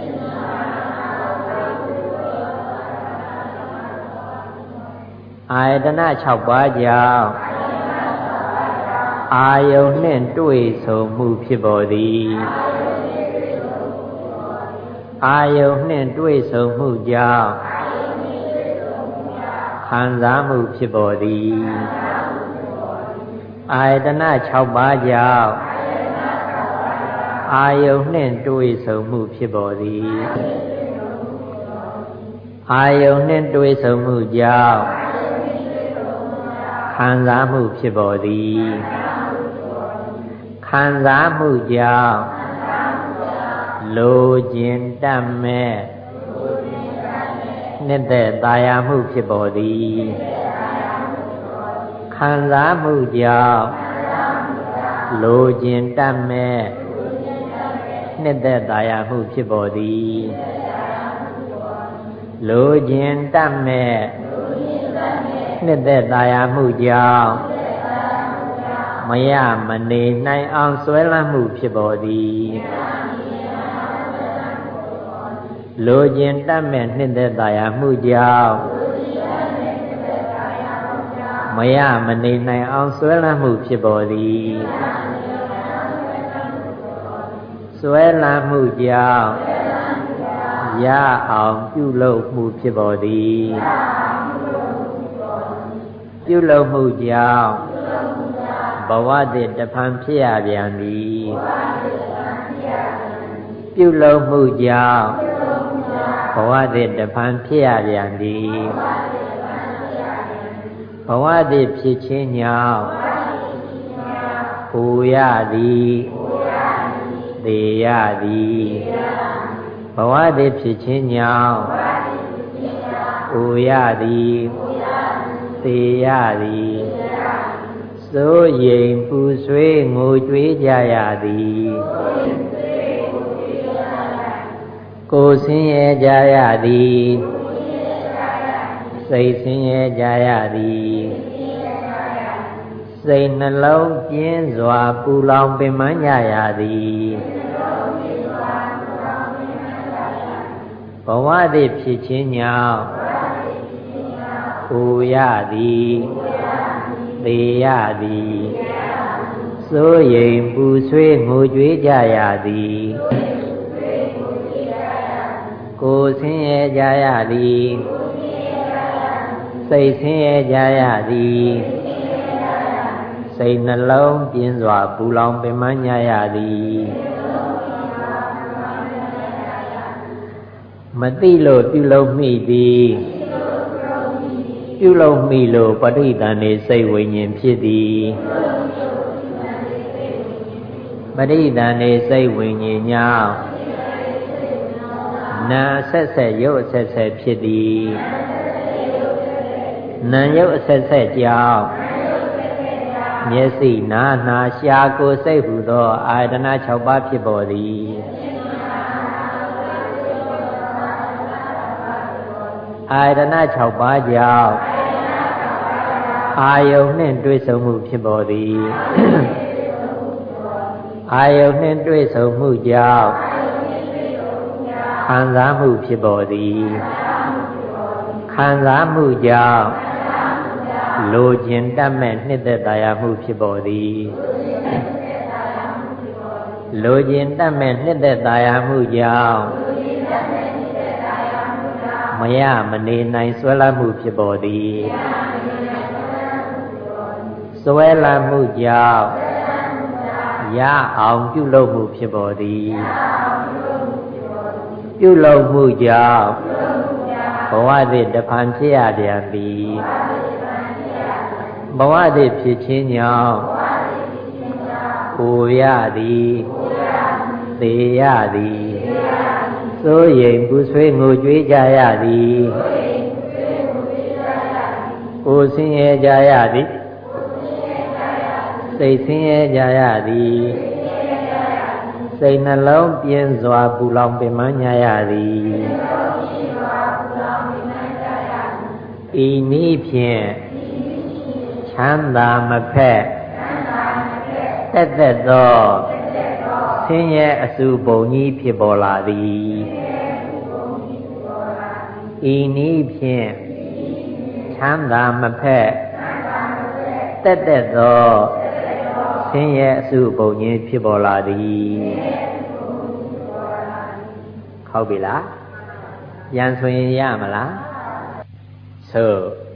အာယတနာ၆ပါးကြောင့်အာယုန်နှင့်တွေ့ဆုံမှုဖြစ်ပေါ်သည်အာယုန်နှင့်တွေ့ဆုံမှုကြောင့်ခံစားမှုဖြစ်ပေါ်သည်အာယတနာ၆ပါးကြောင့်အာယုန်နှင့်တွေ့ဆုံမှုဖြစ်ပေါ်သည်အာယုန်နှင့်တွေ့ဆုံမှုကြောင့်ခံစားမှုဖြစ်ပေါ်သည်ခံစားမှုကြောင့်လိုခြင်းတတ်မဲ့နှစ်သက်သာယာမှုဖြစ်ပေါ်သည်ခံစားမှုကြောင့်လိုခြင်းတတ်မဲ့နှစ်သက်သာယာမှုဖြစ်ပေါ်သည်လိုခြင်းတတ်မဲ့နှစ်သက်သာယာမှုကြောင့်မရမနေနိုင်အောင်ဆွဲလန်းမှုဖြစ်ပေါ်သည်လိုခြင်းတတ်မဲ့နှစ်သက်သာယာမှုကြောင့်မရမနေနိုင်အောင်ဆွဲလန်းမှုဖြစ်ပေါ်သည်ဆွဲလန်းမှုကြောင့်ရအောင်ပြုလုပ်မှုဖြစ်ပေါ်သည်ပြုလုပ်မှုကြောင့်ဘဝတည်းတဖန်ဖြစ်ရပြန်သည်ပြုလုပ်မှုကြောင့်ဘဝတည်းတဖန်ဖြစ်ရပြန်သည်ဘဝတည်းဖြစ်ခြင်းကြောင့်ဟူရသည်သေရသည်ဘဝတည်းဖြစ်ခြင်းကြောင့်ဟူရသည်သေရသည်စိုးရိမ်ပူဆွေးငိုကြွေးကြရသည်ကိုယ်ဆင်းရဲကြရသည်စိတ်ဆင်းရဲကြရသည်စိတ်နှလုံးပြင်းစွာပူလောင်ပင်ပန်းကြရသည်ဘဝတည်းဖြစ်ခြင်းကြောင့်ဟူရသည်သေရသည်စိုးရိမ်ပူဆွေးငိုကြွေးကြရသည်ကိုယ်ဆင်းရဲကြရသည်စိတ်ဆင်းရဲကြရသည်စိတ်နှလုံးပြင်းစွာပူလောင်ပင်ပန်းကြရသည်မသိလို့ပြုလုပ်မိသည်ပြုလုပ်မိလို့ပဋိသန္ဓေစိတ်ဝိညာဉ်ဖြစ်သည်ပဋိသန္ဓေစိတ်ဝိညာဉ်ကြောင့်နာဆက်ဆက်ရုပ်ဆက်ဆက်ဖြစ်သည်နာရုပ်ဆက်ဆက်ကြောင့်မျက်စိနာနာရှာကိုယ်စိတ်ဟူသောအာယတနာ၆ပါးဖြစ်ပေါ်သည်အာယတနာ၆ပါးကြောင့်အာယုန်နှင့်တွေ့ဆုံမှုဖြစ်ပေါ်သည်အာယုန်နှင့်တွေ့ဆုံမှုကြောင့်ခံစားမှုဖြစ်ပေါ်သည်ခံစားမှုကြောင့်လိုချင်တတ်မဲ့နှစ်သက်သာယာမှုဖြစ်ပေါ်သည်လိုချင်တတ်မဲ့နှစ်သက်သာယာမှုကြောင့်မရမနေနိုင်ဆွဲလန်းမှုဖြစ်ပေါ်သည်ဆွဲလန်းမှုကြောင့်ရအောင်ပြုလုပ်မှုဖြစ်ပေါ်သည်ပြုလုပ်မှုကြောင့်ဘဝသစ်တဖန်ဖြစ်ရပြန်သည်ဘဝသစ်ဖြစ်ခြင်းကြောင့်ကိုရသည်သေရသည်စိုးရိမ်ပူဆွေးငိုကြွေးကြရသည်ကိုဆင်းရဲကြရသည်စိတ်ဆင်းရဲကြရသည်စိတ်နှလုံးပြင်းစွာပူလောင်ပင်ပန်းကြရသည်ဤနည်းဖြင့်ချမ်းသာမဖက်တက်တက်သောဆင်းရဲအစုပုံကြီးဖြစ်ပေါ်လာသည်ဤနည်းဖြင့်ချမ်းသာမဖက်တက်တက်သောဆင်းရဲအစုပုံကြီးဖြစ်ပေါ်လာသည်ဟုတ်ပြီလားပြန်ဆိုရင်ရမလားဆို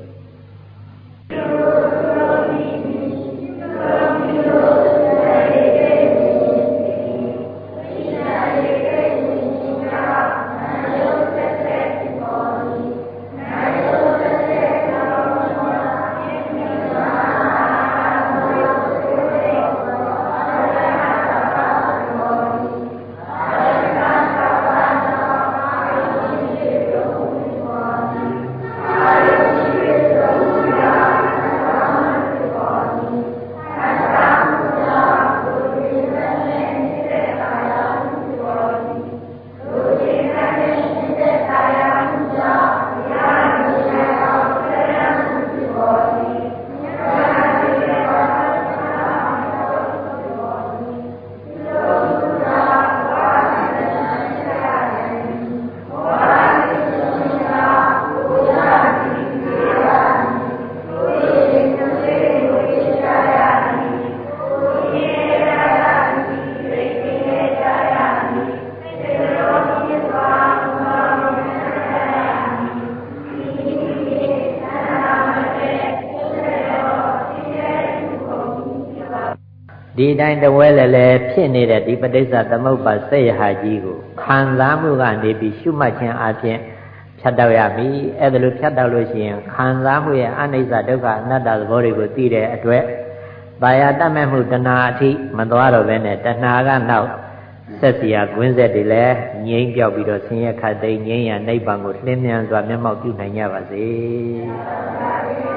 ဒီတိုင်းတဝဲလဲလဲဖြစ်နေတဲ့ဒီပဋိစ္စသမုပ္ပါစေယဟာကြီးကိုခံစားမှုကနေပြီးရှုမှတ်ခြင်းအပြင်ဖြတ်တောက်ရမည်အဲ့ဒါလိုဖြတ်တောက်လို့ရှိရင်ခံစားမှုရဲ့အနိစ္စဒုက္ခအနတ္တသဘောတွေကိုသိတဲ့အတွက်ဘာယာတတ်မဲ့မှုတဏှာအထိမသွားတော့ဘဲနဲ့တဏှာကနောက်ဆက်စီယာကွင်းဆက်တွေလည်းငြိမ်းပြောက်ပြီးတော့ဆင်းရဲခတ်သိမ်းငြိမ်းရနိဗ္ဗာန်ကိုလင်းမြန်စွာမျက်မှောက်ပြုနိုင်ကြပါစေ